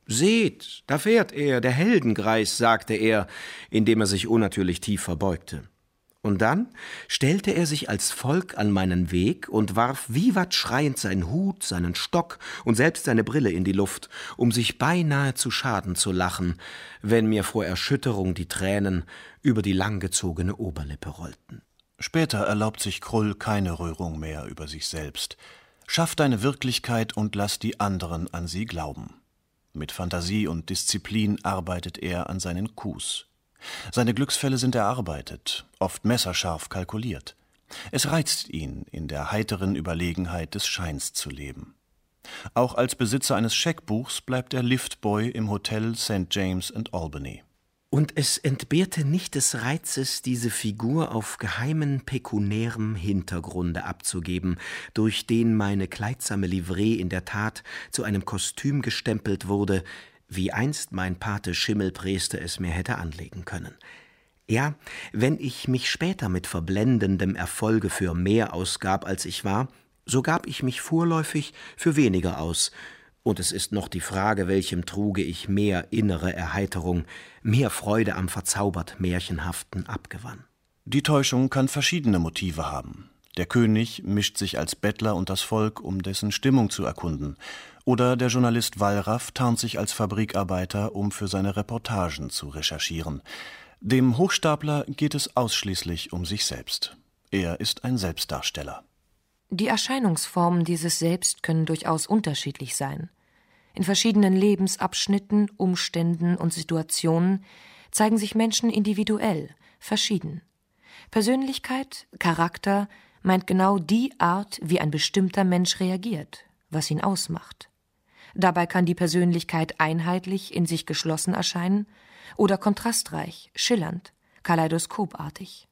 »Seht, da fährt er, der Heldengreis«, sagte er, indem er sich unnatürlich tief verbeugte. Und dann stellte er sich als Volk an meinen Weg und warf vivat schreiend seinen Hut, seinen Stock und selbst seine Brille in die Luft, um sich beinahe zu Schaden zu lachen, wenn mir vor Erschütterung die Tränen über die langgezogene Oberlippe rollten. Später erlaubt sich Krull keine Rührung mehr über sich selbst. Schaff deine Wirklichkeit und lass die anderen an sie glauben. Mit Fantasie und Disziplin arbeitet er an seinen Coups. Seine Glücksfälle sind erarbeitet, oft messerscharf kalkuliert. Es reizt ihn, in der heiteren Überlegenheit des Scheins zu leben. Auch als Besitzer eines Scheckbuchs bleibt er Liftboy im Hotel Sankt James and Albany. Und es entbehrte nicht des Reizes, diese Figur auf geheimen pekuniärem Hintergrunde abzugeben, durch den meine kleidsame Livree in der Tat zu einem Kostüm gestempelt wurde, wie einst mein Pate Schimmelpriester es mir hätte anlegen können. Ja, wenn ich mich später mit verblendendem Erfolge für mehr ausgab, als ich war, so gab ich mich vorläufig für weniger aus, und es ist noch die Frage, welchem truge ich mehr innere Erheiterung, mehr Freude am verzaubert Märchenhaften abgewann. Die Täuschung kann verschiedene Motive haben. Der König mischt sich als Bettler unters Volk, um dessen Stimmung zu erkunden. Oder der Journalist Wallraff tarnt sich als Fabrikarbeiter, um für seine Reportagen zu recherchieren. Dem Hochstapler geht es ausschließlich um sich selbst. Er ist ein Selbstdarsteller. Die Erscheinungsformen dieses Selbst können durchaus unterschiedlich sein. In verschiedenen Lebensabschnitten, Umständen und Situationen zeigen sich Menschen individuell, verschieden. Persönlichkeit, Charakter meint genau die Art, wie ein bestimmter Mensch reagiert, was ihn ausmacht. Dabei kann die Persönlichkeit einheitlich in sich geschlossen erscheinen oder kontrastreich, schillernd, kaleidoskopartig.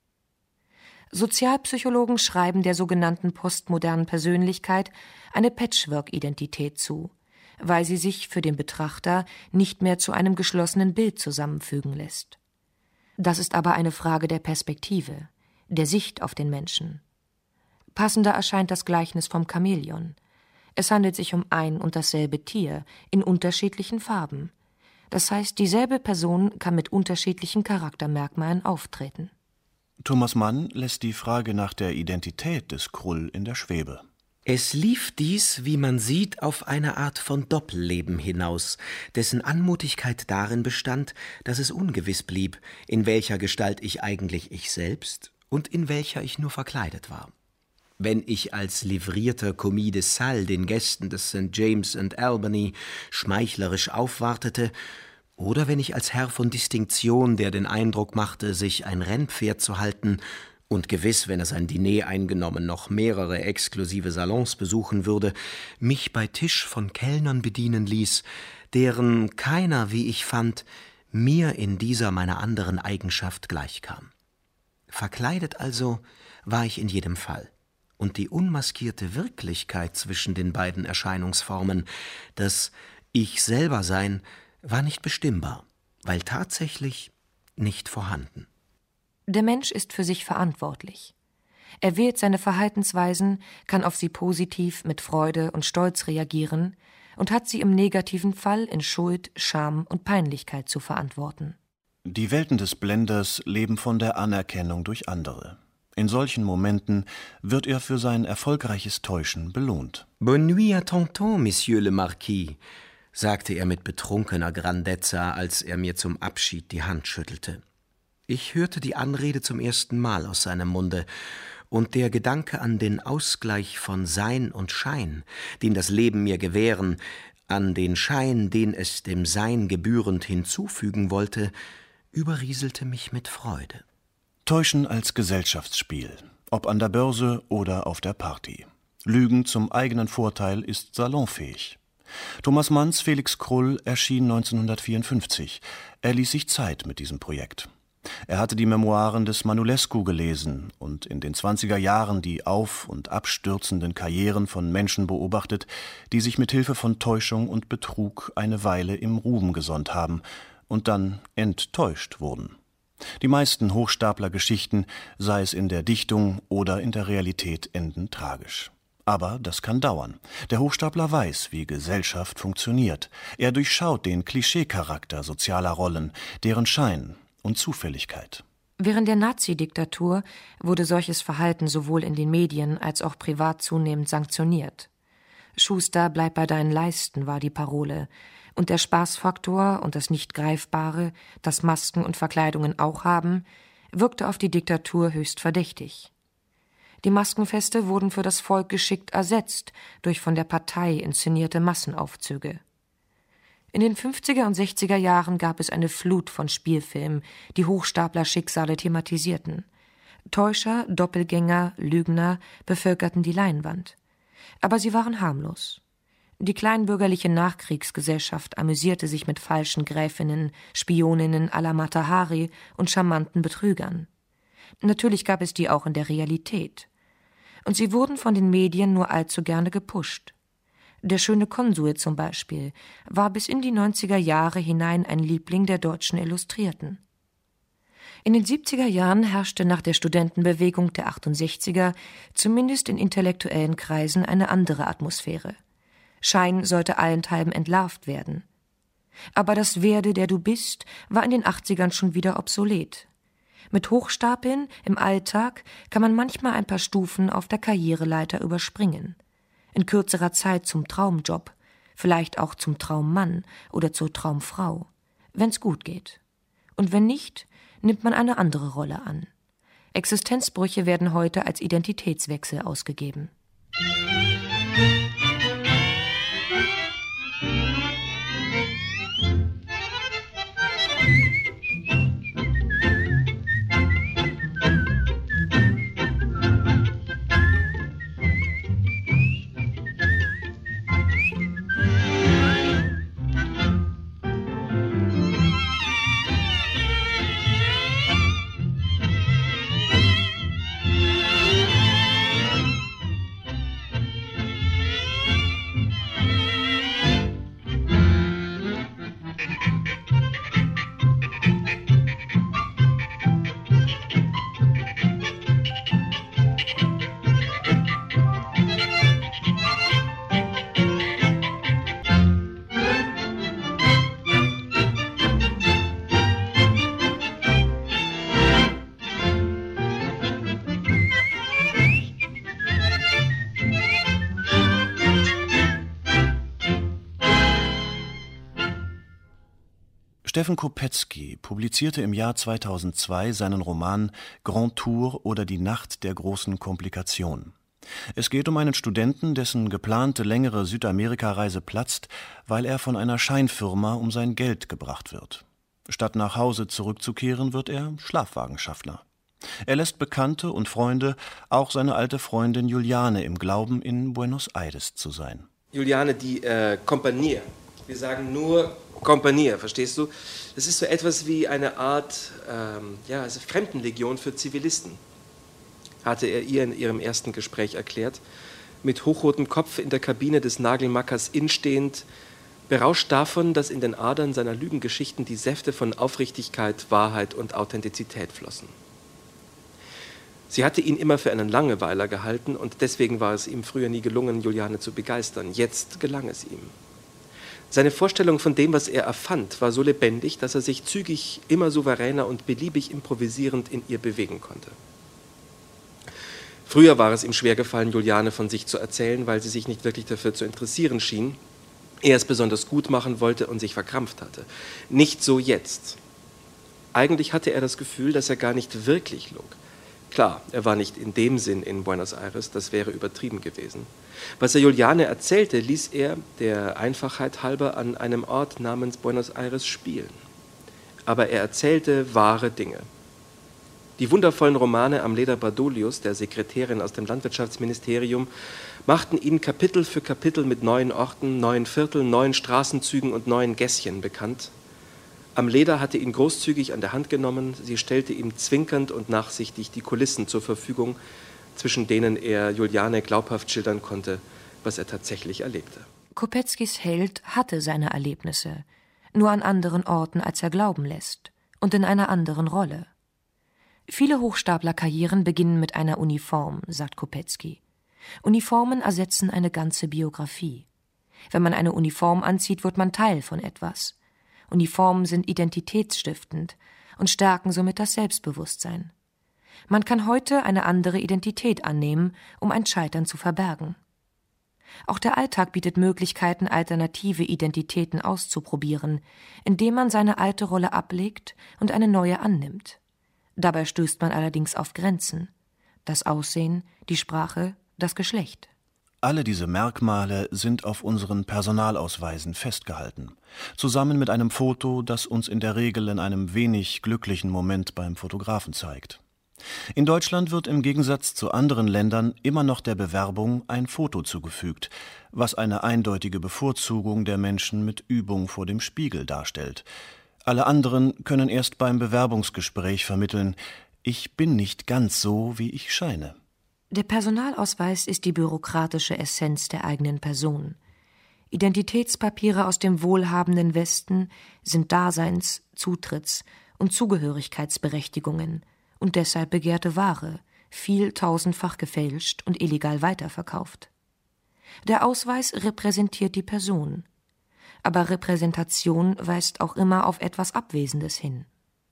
Sozialpsychologen schreiben der sogenannten postmodernen Persönlichkeit eine Patchwork-Identität zu, weil sie sich für den Betrachter nicht mehr zu einem geschlossenen Bild zusammenfügen lässt. Das ist aber eine Frage der Perspektive, der Sicht auf den Menschen. Passender erscheint das Gleichnis vom Chamäleon. Es handelt sich um ein und dasselbe Tier in unterschiedlichen Farben. Das heißt, dieselbe Person kann mit unterschiedlichen Charaktermerkmalen auftreten. Thomas Mann lässt die Frage nach der Identität des Krull in der Schwebe. Es lief dies, wie man sieht, auf eine Art von Doppelleben hinaus, dessen Anmutigkeit darin bestand, dass es ungewiss blieb, in welcher Gestalt ich eigentlich ich selbst und in welcher ich nur verkleidet war. Wenn ich als livrierter Commis de Salle den Gästen des Sankt James and Albany schmeichlerisch aufwartete, oder wenn ich als Herr von Distinktion, der den Eindruck machte, sich ein Rennpferd zu halten und gewiss, wenn er sein Diner eingenommen, noch mehrere exklusive Salons besuchen würde, mich bei Tisch von Kellnern bedienen ließ, deren keiner, wie ich fand, mir in dieser meiner anderen Eigenschaft gleichkam. Verkleidet also war ich in jedem Fall. Und die unmaskierte Wirklichkeit zwischen den beiden Erscheinungsformen, das Ich-Selber-Sein, war nicht bestimmbar, weil tatsächlich nicht vorhanden. Der Mensch ist für sich verantwortlich. Er wählt seine Verhaltensweisen, kann auf sie positiv mit Freude und Stolz reagieren und hat sie im negativen Fall in Schuld, Scham und Peinlichkeit zu verantworten. Die Welten des Blenders leben von der Anerkennung durch andere. In solchen Momenten wird er für sein erfolgreiches Täuschen belohnt. »Bonne nuit à tonton, Monsieur le Marquis«, sagte er mit betrunkener Grandezza, als er mir zum Abschied die Hand schüttelte. Ich hörte die Anrede zum ersten Mal aus seinem Munde, und der Gedanke an den Ausgleich von Sein und Schein, den das Leben mir gewähren, an den Schein, den es dem Sein gebührend hinzufügen wollte, überrieselte mich mit Freude. Täuschen als Gesellschaftsspiel, ob an der Börse oder auf der Party. Lügen zum eigenen Vorteil ist salonfähig. Thomas Manns Felix Krull erschien neunzehnhundertvierundfünfzig. Er ließ sich Zeit mit diesem Projekt. Er hatte die Memoiren des Manulescu gelesen und in den zwanziger Jahren die auf- und abstürzenden Karrieren von Menschen beobachtet, die sich mit Hilfe von Täuschung und Betrug eine Weile im Ruhm gesonnt haben und dann enttäuscht wurden. Die meisten Hochstapler-Geschichten, sei es in der Dichtung oder in der Realität, enden tragisch. Aber das kann dauern. Der Hochstapler weiß, wie Gesellschaft funktioniert. Er durchschaut den Klischeecharakter sozialer Rollen, deren Schein und Zufälligkeit. Während der Nazi-Diktatur wurde solches Verhalten sowohl in den Medien als auch privat zunehmend sanktioniert. »Schuster, bleib bei deinen Leisten« war die Parole. Und der Spaßfaktor und das Nicht-Greifbare, das Masken und Verkleidungen auch haben, wirkte auf die Diktatur höchst verdächtig. Die Maskenfeste wurden für das Volk geschickt ersetzt durch von der Partei inszenierte Massenaufzüge. In den fünfziger und sechziger Jahren gab es eine Flut von Spielfilmen, die Hochstapler-Schicksale thematisierten. Täuscher, Doppelgänger, Lügner bevölkerten die Leinwand. Aber sie waren harmlos. Die kleinbürgerliche Nachkriegsgesellschaft amüsierte sich mit falschen Gräfinnen, Spioninnen à la Mata Hari und charmanten Betrügern. Natürlich gab es die auch in der Realität. Und sie wurden von den Medien nur allzu gerne gepusht. Der schöne Konsul zum Beispiel war bis in die neunziger Jahre hinein ein Liebling der deutschen Illustrierten. In den siebziger Jahren herrschte nach der Studentenbewegung der achtundsechziger zumindest in intellektuellen Kreisen eine andere Atmosphäre. Schein sollte allenthalben entlarvt werden. Aber das Werde, der du bist, war in den achtzigern schon wieder obsolet. Mit Hochstapeln im Alltag kann man manchmal ein paar Stufen auf der Karriereleiter überspringen. In kürzerer Zeit zum Traumjob, vielleicht auch zum Traummann oder zur Traumfrau, wenn's gut geht. Und wenn nicht, nimmt man eine andere Rolle an. Existenzbrüche werden heute als Identitätswechsel ausgegeben. Steffen Kopetzky publizierte im Jahr zweitausendzwei seinen Roman Grand Tour oder die Nacht der großen Komplikation. Es geht um einen Studenten, dessen geplante längere Südamerika-Reise platzt, weil er von einer Scheinfirma um sein Geld gebracht wird. Statt nach Hause zurückzukehren, wird er Schlafwagenschaffner. Er lässt Bekannte und Freunde, auch seine alte Freundin Juliane, im Glauben, in Buenos Aires zu sein. Juliane, die äh, Kompanie. Wir sagen nur Kompanie, verstehst du? Das ist so etwas wie eine Art ähm, ja, also Fremdenlegion für Zivilisten, hatte er ihr in ihrem ersten Gespräch erklärt. Mit hochrotem Kopf in der Kabine des Nagelmackers innestehend, berauscht davon, dass in den Adern seiner Lügengeschichten die Säfte von Aufrichtigkeit, Wahrheit und Authentizität flossen. Sie hatte ihn immer für einen Langeweiler gehalten und deswegen war es ihm früher nie gelungen, Juliane zu begeistern. Jetzt gelang es ihm. Seine Vorstellung von dem, was er erfand, war so lebendig, dass er sich zügig, immer souveräner und beliebig improvisierend in ihr bewegen konnte. Früher war es ihm schwer gefallen, Juliane von sich zu erzählen, weil sie sich nicht wirklich dafür zu interessieren schien. Er es besonders gut machen wollte und sich verkrampft hatte. Nicht so jetzt. Eigentlich hatte er das Gefühl, dass er gar nicht wirklich log. Klar, er war nicht in dem Sinn in Buenos Aires, das wäre übertrieben gewesen. Was er Juliane erzählte, ließ er, der Einfachheit halber, an einem Ort namens Buenos Aires spielen. Aber er erzählte wahre Dinge. Die wundervollen Romane Amleda Bardolius, der Sekretärin aus dem Landwirtschaftsministerium, machten ihn Kapitel für Kapitel mit neuen Orten, neuen Vierteln, neuen Straßenzügen und neuen Gässchen bekannt. Amleda hatte ihn großzügig an der Hand genommen, sie stellte ihm zwinkernd und nachsichtig die Kulissen zur Verfügung, zwischen denen er Juliane glaubhaft schildern konnte, was er tatsächlich erlebte. Kopetzkys Held hatte seine Erlebnisse, nur an anderen Orten, als er glauben lässt, und in einer anderen Rolle. Viele Hochstaplerkarrieren beginnen mit einer Uniform, sagt Kopetzky. Uniformen ersetzen eine ganze Biografie. Wenn man eine Uniform anzieht, wird man Teil von etwas. Uniformen sind identitätsstiftend und stärken somit das Selbstbewusstsein. Man kann heute eine andere Identität annehmen, um ein Scheitern zu verbergen. Auch der Alltag bietet Möglichkeiten, alternative Identitäten auszuprobieren, indem man seine alte Rolle ablegt und eine neue annimmt. Dabei stößt man allerdings auf Grenzen: das Aussehen, die Sprache, das Geschlecht. Alle diese Merkmale sind auf unseren Personalausweisen festgehalten, zusammen mit einem Foto, das uns in der Regel in einem wenig glücklichen Moment beim Fotografen zeigt. In Deutschland wird im Gegensatz zu anderen Ländern immer noch der Bewerbung ein Foto zugefügt, was eine eindeutige Bevorzugung der Menschen mit Übung vor dem Spiegel darstellt. Alle anderen können erst beim Bewerbungsgespräch vermitteln: Ich bin nicht ganz so, wie ich scheine. Der Personalausweis ist die bürokratische Essenz der eigenen Person. Identitätspapiere aus dem wohlhabenden Westen sind Daseins-, Zutritts- und Zugehörigkeitsberechtigungen und deshalb begehrte Ware, viel tausendfach gefälscht und illegal weiterverkauft. Der Ausweis repräsentiert die Person, aber Repräsentation weist auch immer auf etwas Abwesendes hin.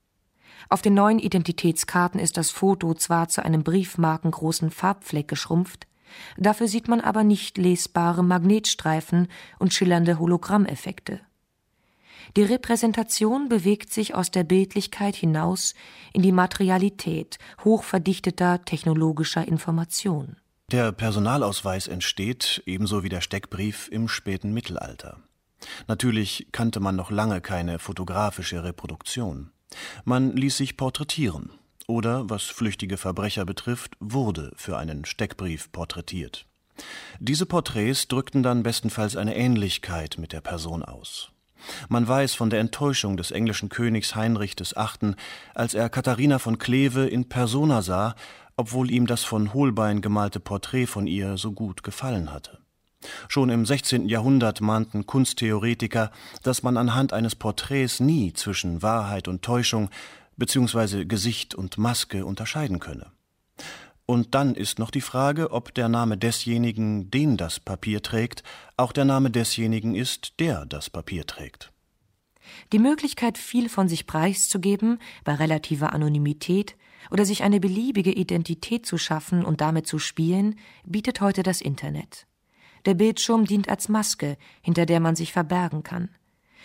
Auf den neuen Identitätskarten ist das Foto zwar zu einem briefmarkengroßen Farbfleck geschrumpft, dafür sieht man aber nicht lesbare Magnetstreifen und schillernde Hologrammeffekte. Die Repräsentation bewegt sich aus der Bildlichkeit hinaus in die Materialität hochverdichteter technologischer Information. Der Personalausweis entsteht, ebenso wie der Steckbrief, im späten Mittelalter. Natürlich kannte man noch lange keine fotografische Reproduktion. Man ließ sich porträtieren oder, was flüchtige Verbrecher betrifft, wurde für einen Steckbrief porträtiert. Diese Porträts drückten dann bestenfalls eine Ähnlichkeit mit der Person aus. Man weiß von der Enttäuschung des englischen Königs Heinrich der Achte, als er Katharina von Kleve in persona sah, obwohl ihm das von Holbein gemalte Porträt von ihr so gut gefallen hatte. Schon im sechzehnten Jahrhundert mahnten Kunsttheoretiker, dass man anhand eines Porträts nie zwischen Wahrheit und Täuschung bzw. Gesicht und Maske unterscheiden könne. Und dann ist noch die Frage, ob der Name desjenigen, den das Papier trägt, auch der Name desjenigen ist, der das Papier trägt. Die Möglichkeit, viel von sich preiszugeben, bei relativer Anonymität, oder sich eine beliebige Identität zu schaffen und damit zu spielen, bietet heute das Internet. Der Bildschirm dient als Maske, hinter der man sich verbergen kann.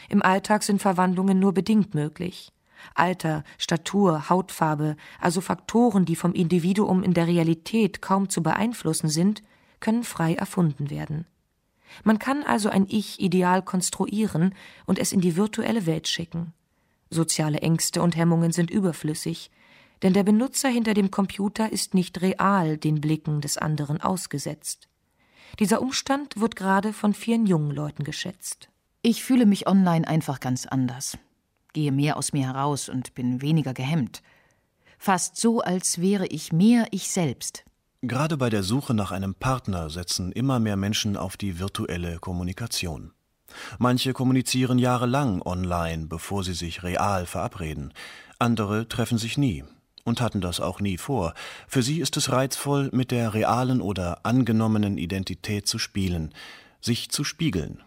Im Alltag sind Verwandlungen nur bedingt möglich. Alter, Statur, Hautfarbe, also Faktoren, die vom Individuum in der Realität kaum zu beeinflussen sind, können frei erfunden werden. Man kann also ein Ich-Ideal konstruieren und es in die virtuelle Welt schicken. Soziale Ängste und Hemmungen sind überflüssig, denn der Benutzer hinter dem Computer ist nicht real den Blicken des anderen ausgesetzt. Dieser Umstand wird gerade von vielen jungen Leuten geschätzt. Ich fühle mich online einfach ganz anders. Gehe mehr aus mir heraus und bin weniger gehemmt. Fast so, als wäre ich mehr ich selbst. Gerade bei der Suche nach einem Partner setzen immer mehr Menschen auf die virtuelle Kommunikation. Manche kommunizieren jahrelang online, bevor sie sich real verabreden. Andere treffen sich nie und hatten das auch nie vor. Für sie ist es reizvoll, mit der realen oder angenommenen Identität zu spielen, sich zu spiegeln.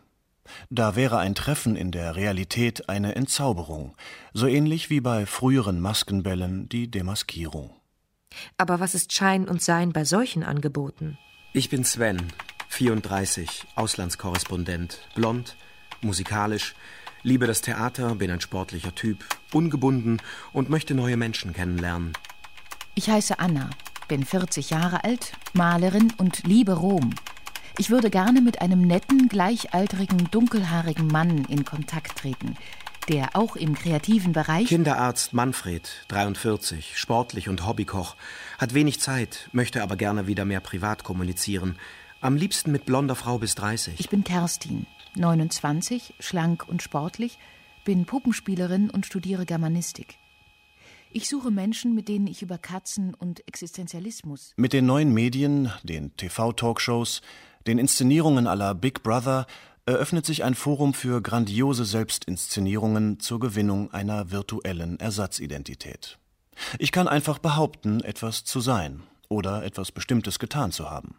Da wäre ein Treffen in der Realität eine Entzauberung, so ähnlich wie bei früheren Maskenbällen die Demaskierung. Aber was ist Schein und Sein bei solchen Angeboten? Ich bin Sven, vierunddreißig, Auslandskorrespondent, blond, musikalisch, liebe das Theater, bin ein sportlicher Typ, ungebunden und möchte neue Menschen kennenlernen. Ich heiße Anna, bin vierzig Jahre alt, Malerin und liebe Rom. Ich würde gerne mit einem netten, gleichaltrigen, dunkelhaarigen Mann in Kontakt treten, der auch im kreativen Bereich... Kinderarzt Manfred, dreiundvierzig, sportlich und Hobbykoch, hat wenig Zeit, möchte aber gerne wieder mehr privat kommunizieren. Am liebsten mit blonder Frau bis dreißig. Ich bin Kerstin, neunundzwanzig, schlank und sportlich, bin Puppenspielerin und studiere Germanistik. Ich suche Menschen, mit denen ich über Katzen und Existenzialismus... Mit den neuen Medien, den T V-Talkshows, den Inszenierungen à la Big Brother eröffnet sich ein Forum für grandiose Selbstinszenierungen zur Gewinnung einer virtuellen Ersatzidentität. Ich kann einfach behaupten, etwas zu sein oder etwas Bestimmtes getan zu haben.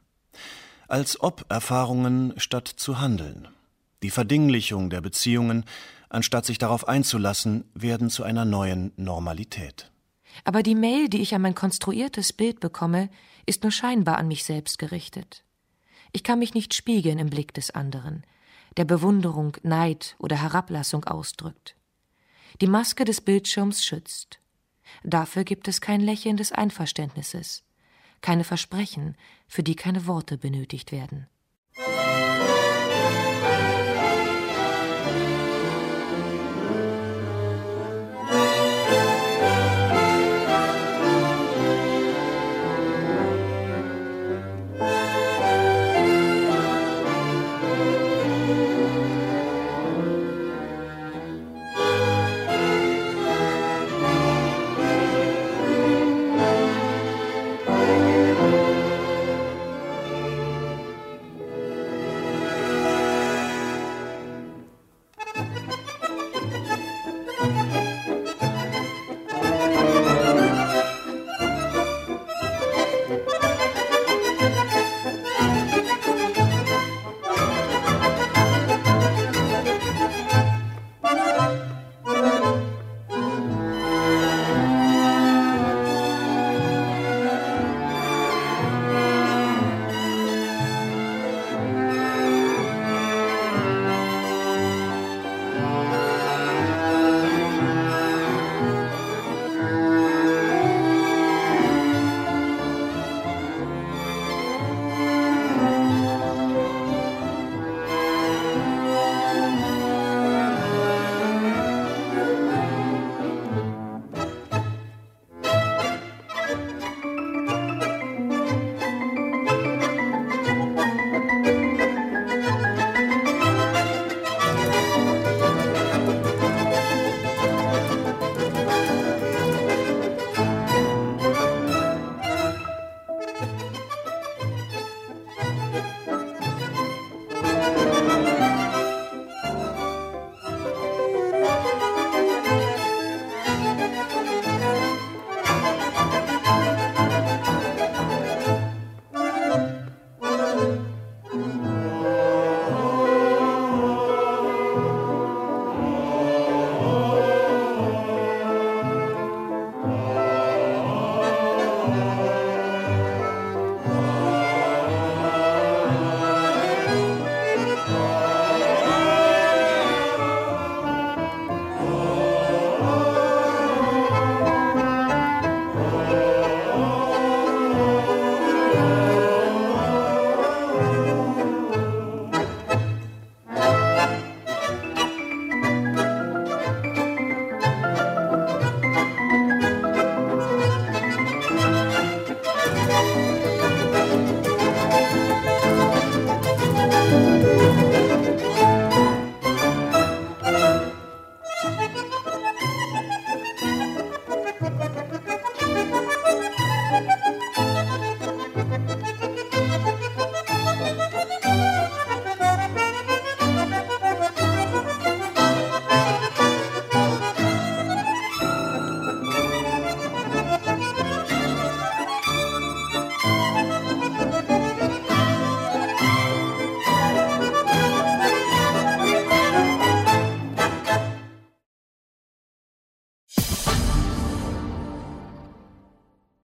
Als Ob-Erfahrungen statt zu handeln. Die Verdinglichung der Beziehungen, anstatt sich darauf einzulassen, werden zu einer neuen Normalität. Aber die Mail, die ich an mein konstruiertes Bild bekomme, ist nur scheinbar an mich selbst gerichtet. Ich kann mich nicht spiegeln im Blick des anderen, der Bewunderung, Neid oder Herablassung ausdrückt. Die Maske des Bildschirms schützt. Dafür gibt es kein Lächeln des Einverständnisses, keine Versprechen, für die keine Worte benötigt werden.